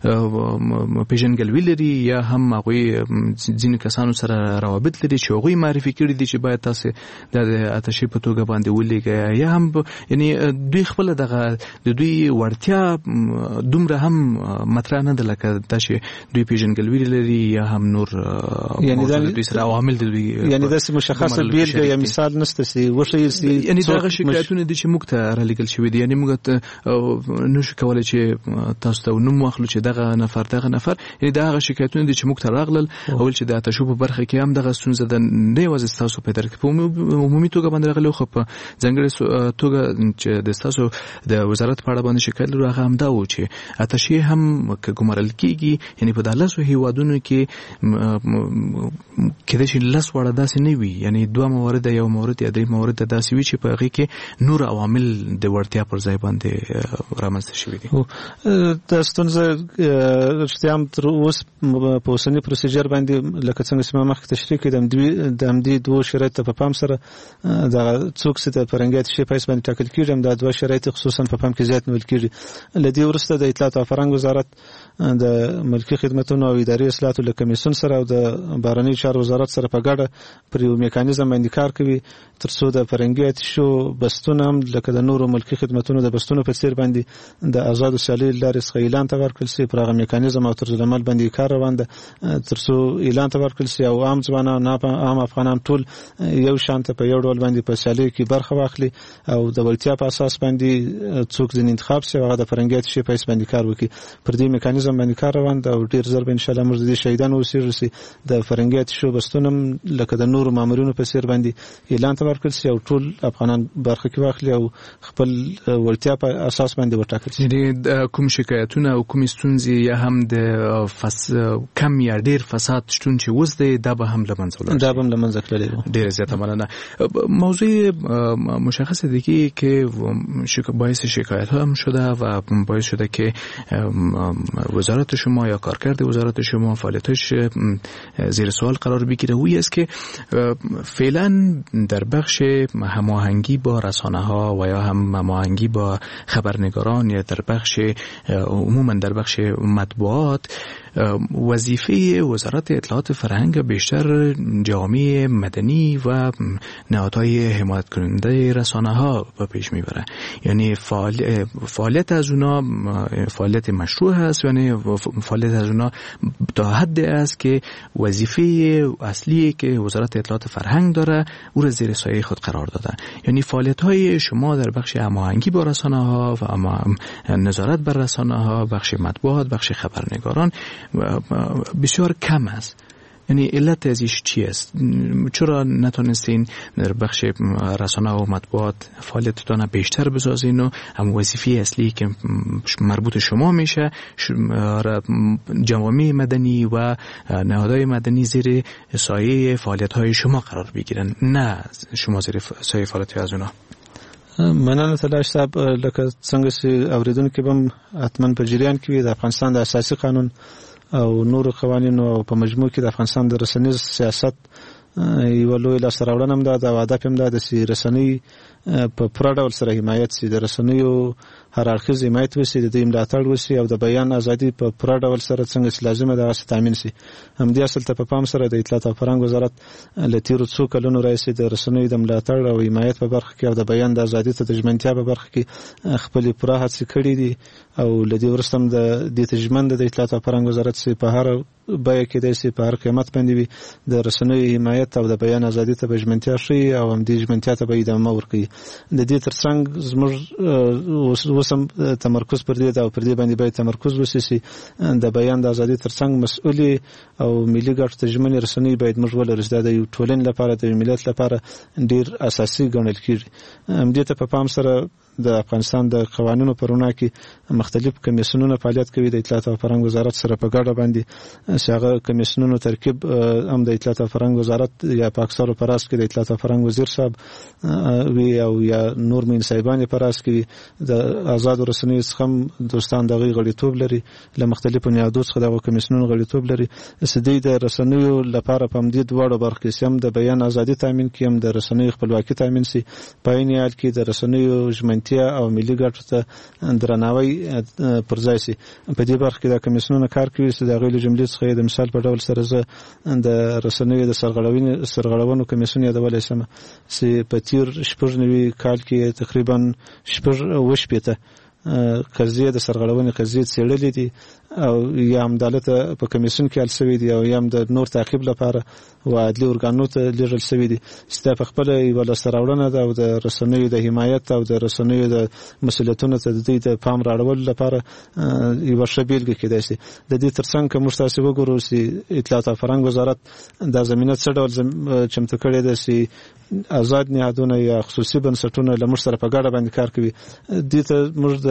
پیژنګلوي لري یا هم هغه ځینې کسانو سره روابط لري چې هغه معرفي کړي دي چې باید تاسو د آتشي په توګه باندې ولېږئ یا هم یعنی دوی خپل دغه د دوی ورتیا دومره هم مطرح نه ده لکه دا چې دوی پیژنګلوي لري یا هم نور یعنی دا دوی سره عوامل دي یعنی دا مشخصه بیلګه یا مثال نشته سي وشي یعنی دا شکایتونه دي چې موږ ته را لګل شوی دي یعنی موږ ته نشو کولای چې تاسو ته نوم واخلو چې دغه نفر یعنی دا شکایتونه دي چې موږ ته راغلل اول چې د آتشو په برخه کې هم دغه ستونزه ده نه وځي تاسو په درک په عمومي توګه باندې راغلي خو په ځنګړې توګه چې د تاسو د وزارت په اړه باندې شکایت لرو هغه هم همدا و چې اتشې هم که ګمارل کېږي یعنی په دالسو هیوادونو کې کېدای شي لس واړه داسې نه وي یعنی دوه موارد یا مورد یا درې موارد داسې وي چې په هغې کې نور عوامل د وړتیا پر ځای باندې رامنځته شوي دي. دا ستونزه رښتیا هم تر اوس په اوسني پروسیجر باندې لکه څنګه چې ما مخکې تشریح کړې د همدې دوو شرایطو په پام سره دغه څوک چې د فرهنګي شي په اساس باندې ټاکل کېږي همدا دوه شرایط خصوصا په پام کې زیات نیول کېږي. له دې وروسته د اطلاعات او فرهنګ وزارت د ملکي خدمتونو او اداري اصلاحاتو له کمیسیون سره او د بهرنیو چارو وزارت سره په ګډه پر یو میکانیزم باندې کار کوي تر څو د فرهنګي اتشو بستونه هم لکه د نورو ملکي خدمتونو د بستونو په څیر باندې د آزادو سیالۍ له لارې څخه اعلان ته ورکړل شي. پر هغه میکانیزم او طرزالعمل باندې کار روان ده تر څو اعلان ته ورکړل شي او عام ځوانان عام افغانان ټول یو شانته په یو ډول باندې په سیالیو کې برخه واخلي او د وړتیا په اساس باندې څوک ځین انتخاب شي هغه د فرهنګي اتشو په اساس باندې کار وکړي. پر دې میکانیزم باندې کار روان ده او ډیر زر به ان شاء الله موږ د شهیدانو وسیږي د فرهنګي اتشو بستونه لکه د نورو مامورینو په څیر باندې اعلان ته ورکړل شي او ټول افغانان برخه کې واخلي او خپل وړتیا په اساس باندې وټاکل شي. د کوم شکایتونه او کوم ستونزې یا هم د کم یا ډیر فساد شتون چې اوس دی دا به هم له منځه ولاړ شي. دا به هم له منځه تللی وي. ډیره زیاته مننه. موضوع مشخصه دیگه که باعث شکایت هم شده و باعث شده که وزارت شما یا کارکرد وزارت شما فعالیتش زیر سوال قرار بگیره وی است که فعلا در بخش هماهنگی با رسانه ها و یا هم هماهنگی با خبرنگاران یا در بخش عموما در بخش مطبوعات وظیفه وزارت اطلاعات فرهنگ بیشتر جامعه مدنی و نهادهای حمایت کننده رسانه ها به پیش میبره. یعنی فعالیت از اونا فعالیت مشروع هست یعنی فعالیت از اونا تا حد است که وظیفه اصلی که وزارت اطلاعات فرهنگ داره او را زیر سایه خود قرار داده. یعنی فعالیت های شما در بخش هماهنگی با رسانه ها و نظارت بر رسانه ها بخش مطبوعات بخش خبرنگاران بسیار کم است. یعنی علت ازش چی است؟ چرا نتونستین در بخش رسانه و مطبوعات فعالیتتان بیشتر بسازین و هم وظیفه اصلی که مربوط شما میشه جوامع مدنی و نهادهای مدنی زیر سایه فعالیت‌های شما قرار بگیرن نه شما زیر سایه فعالیت از اونا؟ مننه تلاش صاحب لکه څنګه چې اوریدونکو به حتما په جریان کې د افغانستان د اساسي قانون او نور قوانینو په مجموع کې د افغانستان د رسنیز سیاست یو لوی لاسته راوړنه هم ده او هدف هم ده چې رسنۍ په پوره ډول سره حمایت شي. د رسنیو هر اړخیز حمایت وشي د دوی ملاتړ وشي او د بیان ازادي په پوره ډول سره څنګه چې لازمه ده هغه تامین شي. همدې اصل ته په پام سره د اطلاعات او فرهنګ وزارت له تیرو څو کلونو راهیسې د رسنیو د ملاتړ او حمایت په برخه کې او د بیان د ازادي ته د ژمنتیا په برخه کې خپل پوره هڅې کړې دي او له دې وروسته هم د دې تجمن د اطلاعات او فرهنګ وزارت چې په هر بیه کې دی په هر قیمت باندې وي د رسنیو حمایت او د بیان ازادي ته به ژمنتیا شي او هم دې ژمنتیا ته به ادامه ورکړي. د دې ترڅنګ زموږ وسم تمرکز پر دې او پر دې باندې باید تمرکز وشي د بیان د ازادي ترڅنګ مسؤلي او ملي ګټو ته ژمنې رسنۍ باید موږ ولرو چې د یو ټولنې لپاره د ملت لپاره ډیر اساسي ګڼل کېږي. دې ته په پام سره د افغانستان د قوانینو په رڼا کې مختلف کمیسیونونه فعالیت کوي. د اطلاعات او فرهنګ وزارت سره په ګډه باندې هغه کمیسیونونو ترکیب هم د اطلاعات او فرهنګ وزارت یا په اکثرو پراس کې د اطلاعات او فرهنګ وزیر صاحب وی او یا نور مين صاحبان پراس کې د آزاد رسنیو څخه دوستان دغه غړیتوب لري له مختلفو نیادو څخه دغه کمیسیونونو غړیتوب لري. سدي د رسنیو لپاره په مدید وړو برخې سم د بیان ازادي تامین کیم د رسنیو خپلواکي تامین سي پاینې حال کې د رسنیو ژمنتیا او ملي ګټو ته درناوی پر ځای سي. په دې برخه کې د کمیسیونونو کار کوي چې د غوښتنې جملې څخه د مثال په ډول سره زه د رسنیو د سرغړونو کمیسیون یادولای شم چې په تیر شپږ کال کې تقریبا شپږ قضیه د سرغړونې قضیه څېړلې دي او یا هم دالته په کمیسیون کې حل شوی دی او یا هم د نور تعقیب لپاره و عدلي ارګانونو ته لیږل شوی دی چې په خپل یو لاسته راوړنه ده او د رسنیو د حمایت او د رسنیو د مسؤلیتونو ته د دې د پام راوړل لپاره یو ښه بیلګه کېدای شي. د دې ترڅنګ که موږ تاسو وګورو چې اطلاعات او فرهنګ وزارت د ضمانت څه ډول چمتو کړی دی چې آزاد نهادونه یا خصوصي بنسټونه له موږ سره په ګډه باندې کار کوي. دې ته موږ د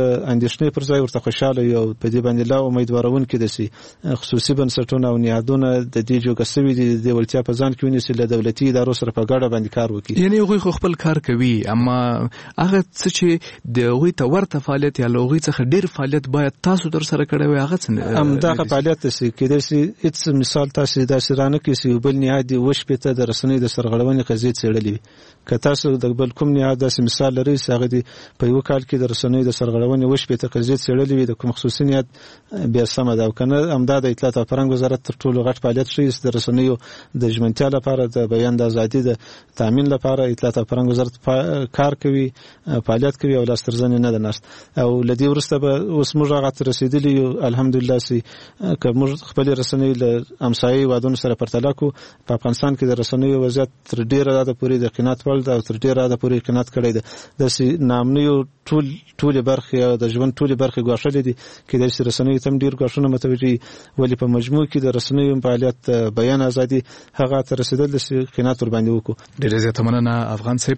اندېښنې پر ځای ورته خوشاله یو په دې باندې لا امیدوارونکي دي چې خصوصي بنسټونه او نیادونه د دې جوګه سوي دي د ولتیا په ځان کې ونیسي له دولتي ادارو سره په ګډه باندې کار وکړي. یعنی هغوی خو خپل کار کوي، اما هغه څه چې د هغوی ته ورته فعالیت یا له هغوی څخه ډېر فعالیت باید تاسو در سره کړی وي، هغه څه همدغه فعالیت داسې کېدای شي. هېڅ مثال تاسې داسې رانه کړي چې یو بل نهاد دې وشپېته د رسنیو د سرغړونې قضیې څېړلې وي. که تاسو د بل کوم نهاد داسې مثال لرئ چې هغه دې په یوه کال کې د رسنیو د سرغړونې وشپېته قضیې څېړلې وي د کوم خصوصي نهاد، بیا سمه ده. او که نه همدا د اطلاعات او فرهنګ وزارت تر ټولو غټ فعالیت ښیي چې د رسنیو د ژمنتیا لپاره د بیان د ازادي د تامین لپاره اطلاعات او فرهنګ وزارت کار کوي، فعالیت کوي او لاس تر زنې نه ده ناست. او له دې وروسته به اوس موږ هغه ته رسېدلي یو الحمدلله چې که موږ خپلې رسنۍ له امسایي هېوادونو سره پرتله کړو، په افغانستان کې د رسنیو وضعیت تر ډېره حده پورې د قناعت وړ ده او تر ډېره حده پورې قناعت کړی ده. داسې ناامنیو ټولې برخې او د ژوند ټولې برخې ګواښلې دي، کېدای شي رسنیو ته هم ډېر ګواښونه متوجه وي، ولې په مجموع کې د رسنیو فعالیت بیان ازادي هغه ته رسېدل دي چې قناعت ورباندې وکړو. ډېره زیاته مننه افغان صاحب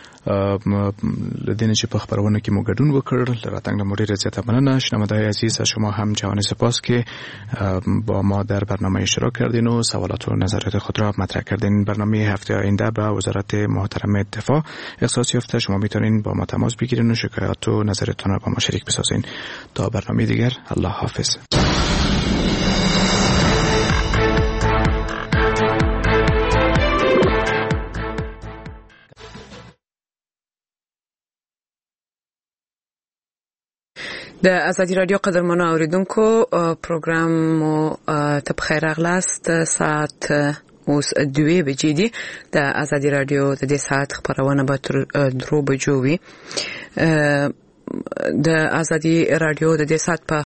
لدینه چې په خبرونه کې مو ګډون وکړ. راتنگ مو ډیره زیاته مننه. شنونده‌های عزیز از شما هم جهانی سپاس که با ما در برنامه اشتراک کردین و سوالات و نظرات خود را مطرح کردین. برنامه هفته آینده به وزارت محترم دفاع اختصاص یافته. شما میتونین با ما تماس بگیرین و شکایات و نظرتون را با ما شریک بسازین. تا برنامه دیگر، الله حافظ. د ازادي رادیو قدرمنو اوریدونکو پروګرام مو ته بخیر راغلاست. ساعت اوس 2 بجې دي. د ازادي رادیو د دې ساعت خبرونه به تر 3 بجو وي. د ازادي رادیو د دې ساعت په